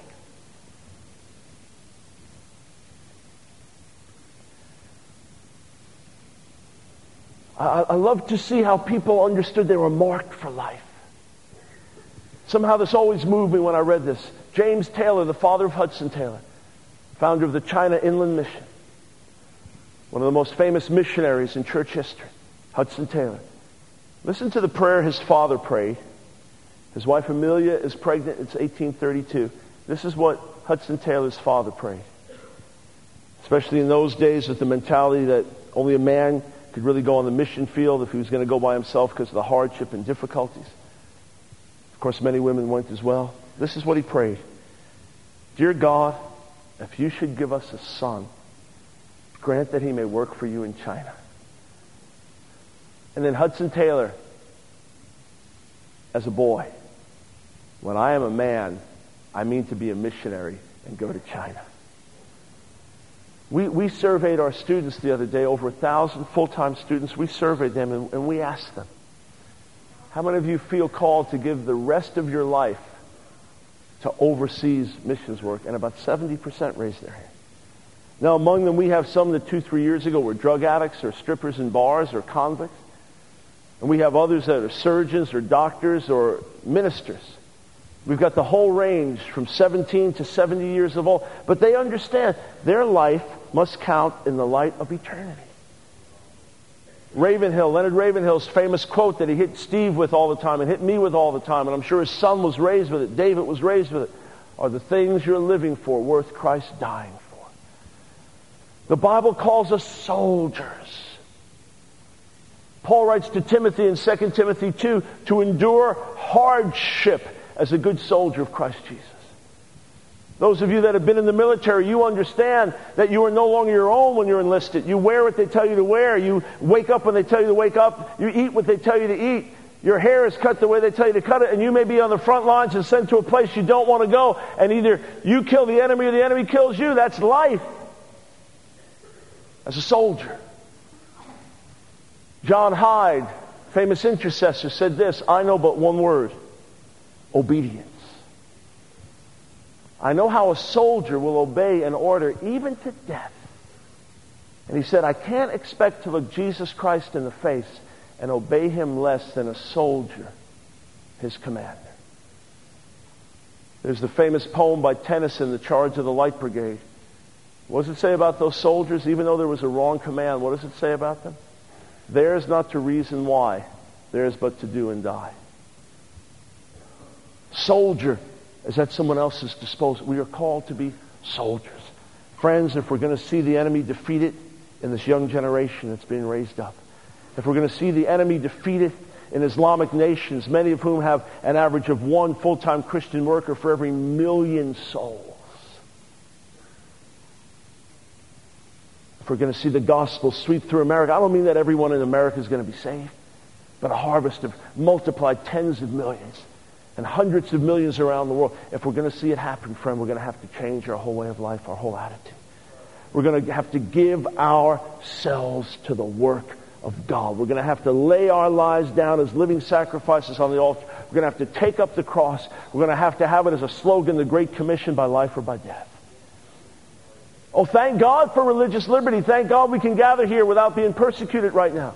Speaker 2: I, I love to see how people understood they were marked for life. Somehow this always moved me when I read this. James Taylor, the father of Hudson Taylor, founder of the China Inland Mission, one of the most famous missionaries in church history, Hudson Taylor. Listen to the prayer his father prayed. His wife Amelia is pregnant. It's eighteen thirty-two. This is what Hudson Taylor's father prayed. Especially in those days with the mentality that only a man could really go on the mission field if he was going to go by himself because of the hardship and difficulties. Of course, many women went as well. This is what he prayed. Dear God, if you should give us a son, grant that he may work for you in China. And then Hudson Taylor, as a boy, when I am a man, I mean to be a missionary and go to China. We, we surveyed our students the other day, over a thousand full-time students. We surveyed them and, and we asked them, how many of you feel called to give the rest of your life to overseas missions work? And about seventy percent raised their hand. Now, among them, we have some that two, three years ago were drug addicts or strippers in bars or convicts. And we have others that are surgeons or doctors or ministers. We've got the whole range from seventeen to seventy years of old. But they understand their life must count in the light of eternity. Ravenhill, Leonard Ravenhill's famous quote that he hit Steve with all the time and hit me with all the time, and I'm sure his son was raised with it, David was raised with it, are the things you're living for worth Christ dying for. The Bible calls us soldiers. Paul writes to Timothy in Second Timothy two to endure hardship as a good soldier of Christ Jesus. Those of you that have been in the military, you understand that you are no longer your own when you're enlisted. You wear what they tell you to wear. You wake up when they tell you to wake up. You eat what they tell you to eat. Your hair is cut the way they tell you to cut it, and you may be on the front lines and sent to a place you don't want to go, and either you kill the enemy or the enemy kills you. That's life as a soldier. John Hyde, famous intercessor, said this, I know but one word, obedience. I know how a soldier will obey an order even to death. And he said, I can't expect to look Jesus Christ in the face and obey Him less than a soldier, his commander. There's the famous poem by Tennyson, The Charge of the Light Brigade. What does it say about those soldiers? Even though there was a wrong command, what does it say about them? Theirs not to reason why, theirs but to do and die. Soldier is at someone else's disposal. We are called to be soldiers. Friends, if we're going to see the enemy defeated in this young generation that's being raised up, if we're going to see the enemy defeated in Islamic nations, many of whom have an average of one full-time Christian worker for every million souls, if we're going to see the gospel sweep through America, I don't mean that everyone in America is going to be saved, but a harvest of multiplied tens of millions and hundreds of millions around the world. If we're going to see it happen, friend, we're going to have to change our whole way of life, our whole attitude. We're going to have to give ourselves to the work of God. We're going to have to lay our lives down as living sacrifices on the altar. We're going to have to take up the cross. We're going to have to have it as a slogan, the Great Commission, by life or by death. Oh, thank God for religious liberty. Thank God we can gather here without being persecuted right now.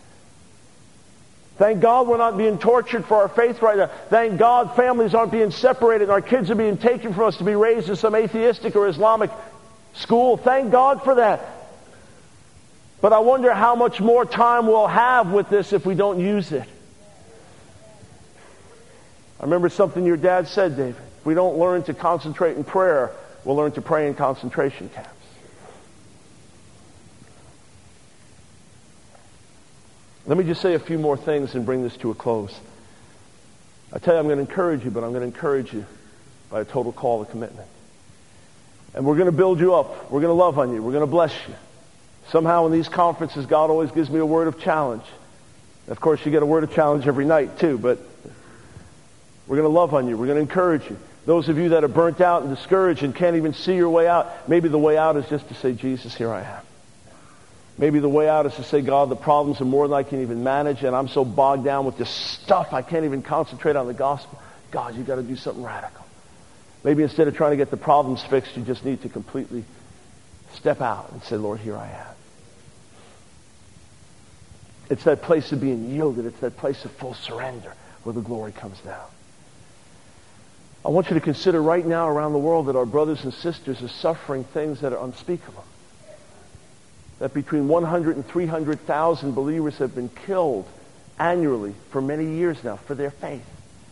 Speaker 2: Thank God we're not being tortured for our faith right now. Thank God families aren't being separated and our kids are being taken from us to be raised in some atheistic or Islamic school. Thank God for that. But I wonder how much more time we'll have with this if we don't use it. I remember something your dad said, David. If we don't learn to concentrate in prayer, we'll learn to pray in concentration camps. Let me just say a few more things and bring this to a close. I tell you, I'm going to encourage you, but I'm going to encourage you by a total call to commitment. And we're going to build you up. We're going to love on you. We're going to bless you. Somehow in these conferences, God always gives me a word of challenge. Of course, you get a word of challenge every night, too, but we're going to love on you. We're going to encourage you. Those of you that are burnt out and discouraged and can't even see your way out, maybe the way out is just to say, Jesus, here I am. Maybe the way out is to say, God, the problems are more than I can even manage, and I'm so bogged down with this stuff, I can't even concentrate on the gospel. God, you've got to do something radical. Maybe instead of trying to get the problems fixed, you just need to completely step out and say, Lord, here I am. It's that place of being yielded. It's that place of full surrender where the glory comes down. I want you to consider right now around the world that our brothers and sisters are suffering things that are unspeakable. That between one hundred and three hundred thousand believers have been killed annually for many years now for their faith.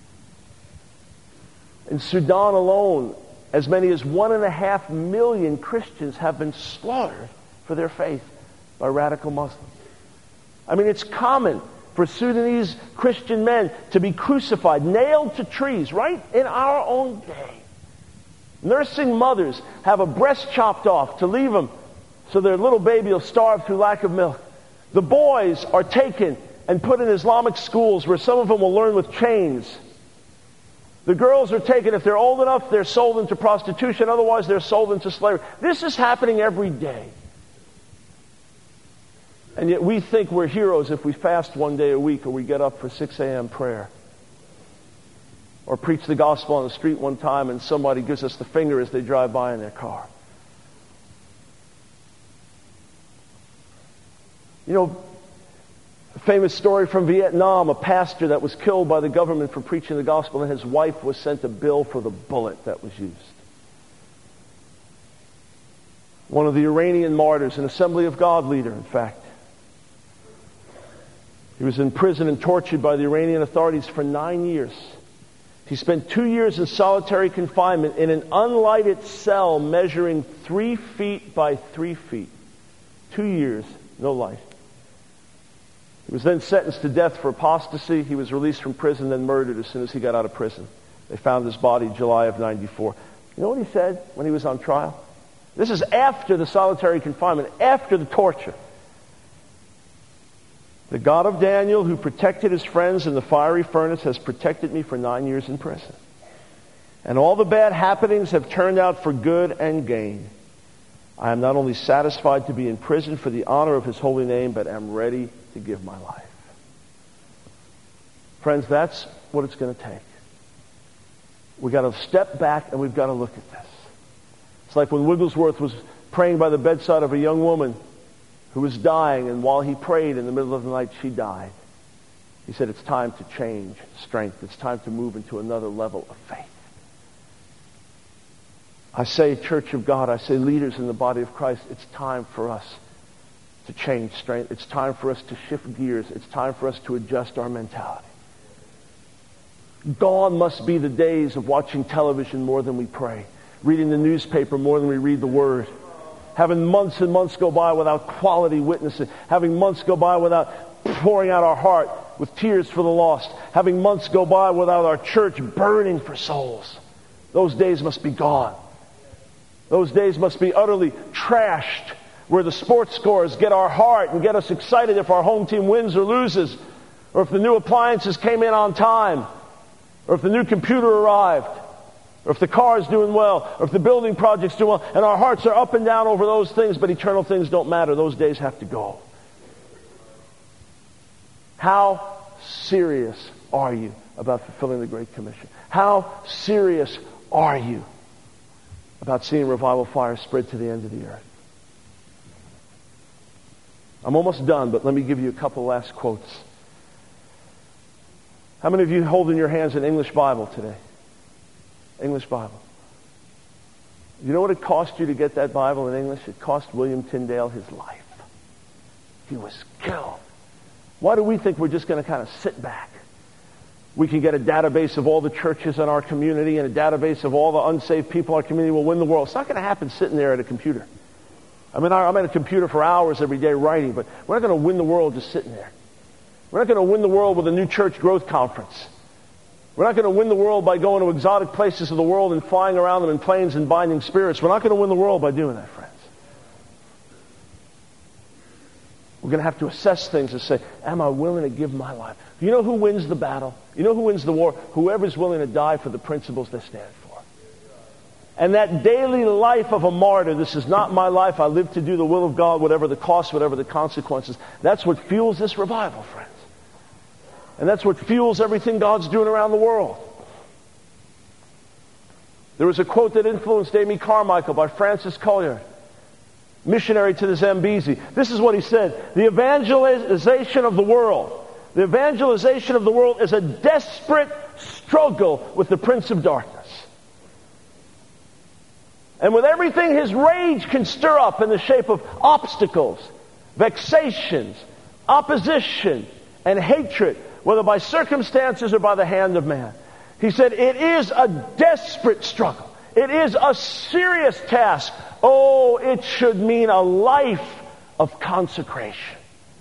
Speaker 2: In Sudan alone, as many as one and a half million Christians have been slaughtered for their faith by radical Muslims. I mean, it's common for Sudanese Christian men to be crucified, nailed to trees, right in our own day. Nursing mothers have a breast chopped off to leave them so their little baby will starve through lack of milk. The boys are taken and put in Islamic schools where some of them will learn with chains. The girls are taken, if they're old enough, they're sold into prostitution, otherwise they're sold into slavery. This is happening every day. And yet we think we're heroes if we fast one day a week or we get up for six a.m. prayer. Or preach the gospel on the street one time and somebody gives us the finger as they drive by in their car. You know, a famous story from Vietnam, a pastor that was killed by the government for preaching the gospel, and his wife was sent a bill for the bullet that was used. One of the Iranian martyrs, an Assembly of God leader, in fact. He was in prison and tortured by the Iranian authorities for nine years. He spent two years in solitary confinement in an unlighted cell measuring three feet by three feet. Two years, no light. He was then sentenced to death for apostasy. He was released from prison, then murdered as soon as he got out of prison. They found his body July of ninety-four. You know what he said when he was on trial? This is after the solitary confinement, after the torture. The God of Daniel, who protected his friends in the fiery furnace, has protected me for nine years in prison. And all the bad happenings have turned out for good and gain. I am not only satisfied to be in prison for the honor of his holy name, but am ready to give my life. Friends, that's what it's going to take. We've got to step back and we've got to look at this. It's like when Wigglesworth was praying by the bedside of a young woman who was dying, and while he prayed in the middle of the night, she died. He said, it's time to change strength. It's time to move into another level of faith. I say, Church of God, I say, leaders in the body of Christ, it's time for us to change strength. It's time for us to shift gears. It's time for us to adjust our mentality. Gone must be the days of watching television more than we pray, reading the newspaper more than we read the Word, having months and months go by without quality witnessing, having months go by without pouring out our heart with tears for the lost, having months go by without our church burning for souls. Those days must be gone. Those days must be utterly trashed, where the sports scores get our heart and get us excited if our home team wins or loses, or if the new appliances came in on time, or if the new computer arrived, or if the car is doing well, or if the building project's doing well, and our hearts are up and down over those things, but eternal things don't matter. Those days have to go. How serious are you about fulfilling the Great Commission? How serious are you about seeing revival fire spread to the end of the earth? I'm almost done, but let me give you a couple last quotes. How many of you hold in your hands an English Bible today? English Bible. You know what it cost you to get that Bible in English? It cost William Tyndale his life. He was killed. Why do we think we're just going to kind of sit back? We can get a database of all the churches in our community and a database of all the unsaved people in our community will win the world. It's not going to happen sitting there at a computer. I mean, I'm at a computer for hours every day writing, but we're not going to win the world just sitting there. We're not going to win the world with a new church growth conference. We're not going to win the world by going to exotic places of the world and flying around them in planes and binding spirits. We're not going to win the world by doing that, friends. We're going to have to assess things and say, am I willing to give my life? You know who wins the battle? You know who wins the war? Whoever's willing to die for the principles they stand for. And that daily life of a martyr, this is not my life, I live to do the will of God, whatever the cost, whatever the consequences. That's what fuels this revival, friends. And that's what fuels everything God's doing around the world. There was a quote that influenced Amy Carmichael by Francis Collyer, missionary to the Zambezi. This is what he said: the evangelization of the world, the evangelization of the world is a desperate struggle with the prince of darkness. And with everything his rage can stir up in the shape of obstacles, vexations, opposition, and hatred, whether by circumstances or by the hand of man. He said, it is a desperate struggle. It is a serious task. Oh, it should mean a life of consecration.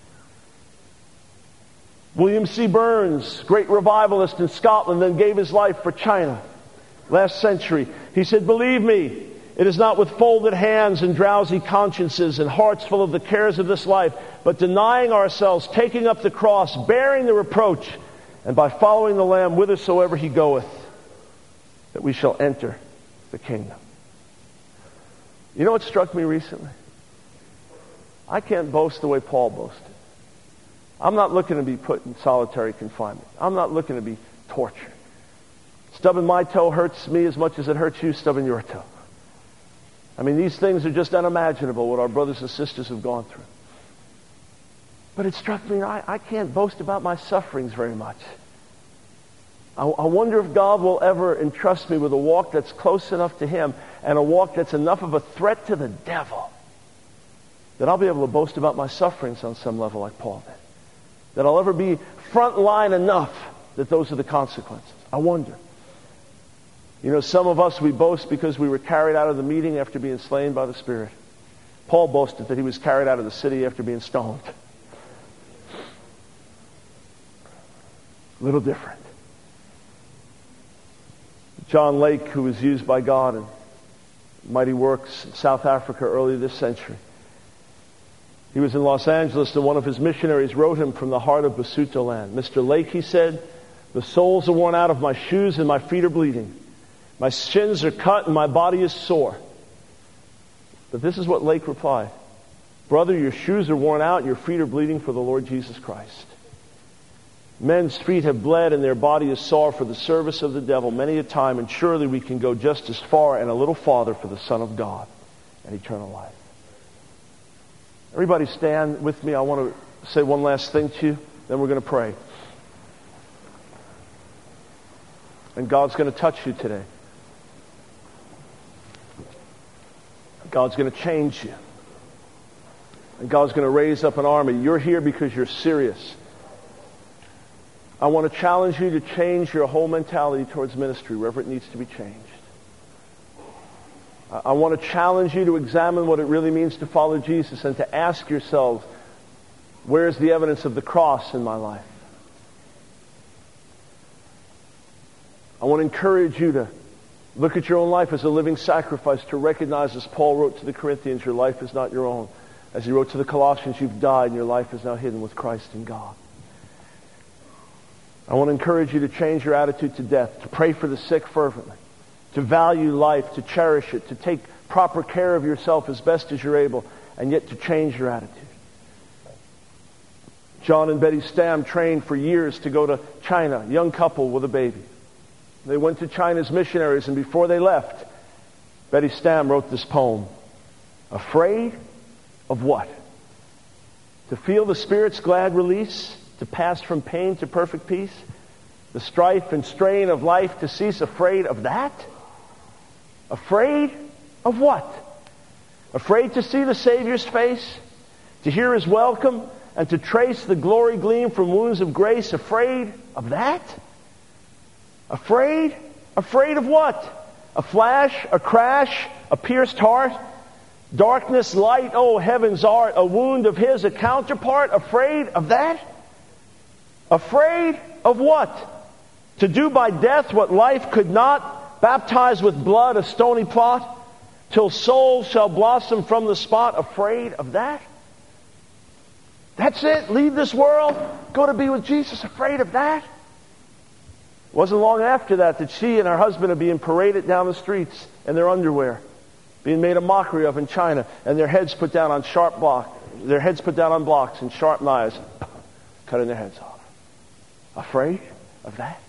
Speaker 2: William C. Burns, great revivalist in Scotland, then gave his life for China last century. He said, believe me, it is not with folded hands and drowsy consciences and hearts full of the cares of this life, but denying ourselves, taking up the cross, bearing the reproach, and by following the Lamb whithersoever he goeth, that we shall enter the kingdom. You know what struck me recently? I can't boast the way Paul boasted. I'm not looking to be put in solitary confinement. I'm not looking to be tortured. Stubbing my toe hurts me as much as it hurts you stubbing your toe. I mean, these things are just unimaginable, what our brothers and sisters have gone through. But it struck me, I, I can't boast about my sufferings very much. I, I wonder if God will ever entrust me with a walk that's close enough to Him and a walk that's enough of a threat to the devil that I'll be able to boast about my sufferings on some level like Paul did. That I'll ever be front line enough that those are the consequences. I wonder. You know, some of us, we boast because we were carried out of the meeting after being slain by the Spirit. Paul boasted that he was carried out of the city after being stoned. A little different. John Lake, who was used by God in mighty works in South Africa early this century. He was in Los Angeles and one of his missionaries wrote him from the heart of Basuto land. Mister Lake, he said, the soles are worn out of my shoes and my feet are bleeding. My shins are cut and my body is sore. But this is what Lake replied. Brother, your shoes are worn out and your feet are bleeding for the Lord Jesus Christ. Men's feet have bled and their body is sore for the service of the devil many a time, and surely we can go just as far and a little farther for the Son of God and eternal life. Everybody stand with me. I want to say one last thing to you, then we're going to pray. And God's going to touch you today. God's going to change you. And God's going to raise up an army. You're here because you're serious. I want to challenge you to change your whole mentality towards ministry wherever it needs to be changed. I want to challenge you to examine what it really means to follow Jesus and to ask yourselves, where is the evidence of the cross in my life? I want to encourage you to look at your own life as a living sacrifice, to recognize, as Paul wrote to the Corinthians, your life is not your own. As he wrote to the Colossians, you've died and your life is now hidden with Christ in God. I want to encourage you to change your attitude to death, to pray for the sick fervently, to value life, to cherish it, to take proper care of yourself as best as you're able, and yet to change your attitude. John and Betty Stam trained for years to go to China, young couple with a baby. They went to China as missionaries, and before they left, Betty Stam wrote this poem. Afraid of what? To feel the Spirit's glad release, to pass from pain to perfect peace, the strife and strain of life to cease. Afraid of that? Afraid of what? Afraid to see the Savior's face, to hear His welcome, and to trace the glory gleam from wounds of grace. Afraid of that? Afraid? Afraid of what? A flash, a crash, a pierced heart, darkness, light, oh heaven's art, a wound of His, a counterpart. Afraid of that? Afraid of what? To do by death what life could not, baptize with blood a stony plot, till souls shall blossom from the spot. Afraid of that? That's it. Leave this world, go to be with Jesus. Afraid of that? It wasn't long after that that she and her husband are being paraded down the streets in their underwear, being made a mockery of in China, and their heads put down on sharp block, their heads put down on blocks and sharp knives, cutting their heads off. Afraid of that?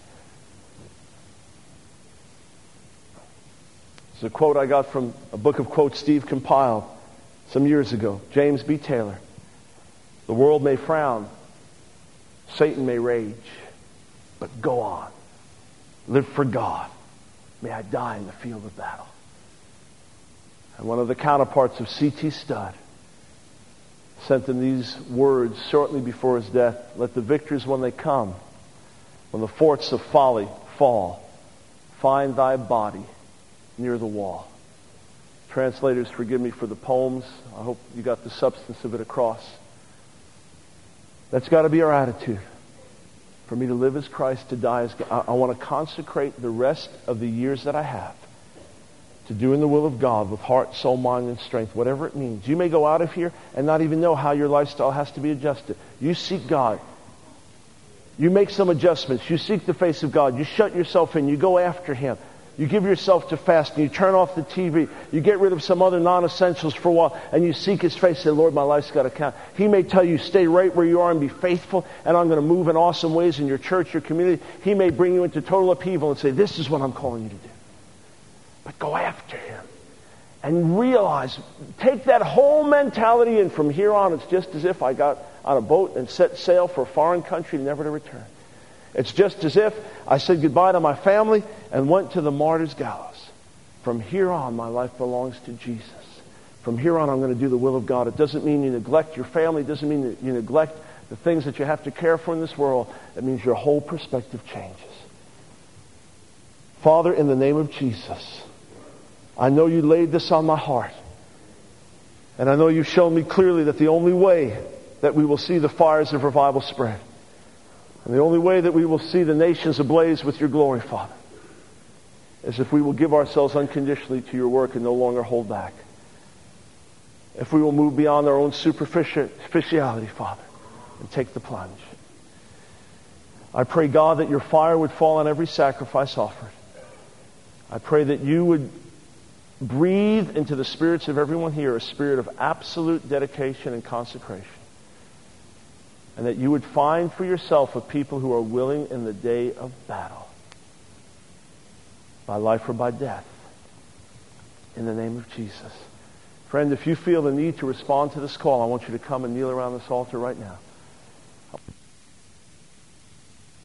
Speaker 2: It's a quote I got from a book of quotes Steve compiled some years ago. James B. Taylor. The world may frown, Satan may rage, but go on. Live for God. May I die in the field of battle. And one of the counterparts of C T Studd sent him these words shortly before his death. Let the victors, when they come, when the forts of folly fall, find thy body near the wall. Translators, forgive me for the poems. I hope you got the substance of it across. That's got to be our attitude. For me to live as Christ, to die as God. I, I want to consecrate the rest of the years that I have to doing the will of God with heart, soul, mind, and strength, whatever it means. You may go out of here and not even know how your lifestyle has to be adjusted. You seek God. You make some adjustments. You seek the face of God. You shut yourself in. You go after Him. You give yourself to fasting. You turn off the T V. You get rid of some other non-essentials for a while, and you seek His face. Say, Lord, my life's got to count. He may tell you, stay right where you are and be faithful, and I'm going to move in awesome ways in your church, your community. He may bring you into total upheaval and say, this is what I'm calling you to do. But go after Him. And realize, take that whole mentality, and from here on, it's just as if I got on a boat and set sail for a foreign country, never to return. It's just as if I said goodbye to my family and went to the martyr's gallows. From here on, my life belongs to Jesus. From here on, I'm going to do the will of God. It doesn't mean you neglect your family. It doesn't mean that you neglect the things that you have to care for in this world. It means your whole perspective changes. Father, in the name of Jesus, I know you laid this on my heart. And I know you've shown me clearly that the only way that we will see the fires of revival spread, and the only way that we will see the nations ablaze with your glory, Father, is if we will give ourselves unconditionally to your work and no longer hold back. If we will move beyond our own superficiality, Father, and take the plunge. I pray, God, that your fire would fall on every sacrifice offered. I pray that you would breathe into the spirits of everyone here a spirit of absolute dedication and consecration. And that you would find for yourself a people who are willing in the day of battle, by life or by death, in the name of Jesus. Friend, if you feel the need to respond to this call, I want you to come and kneel around this altar right now.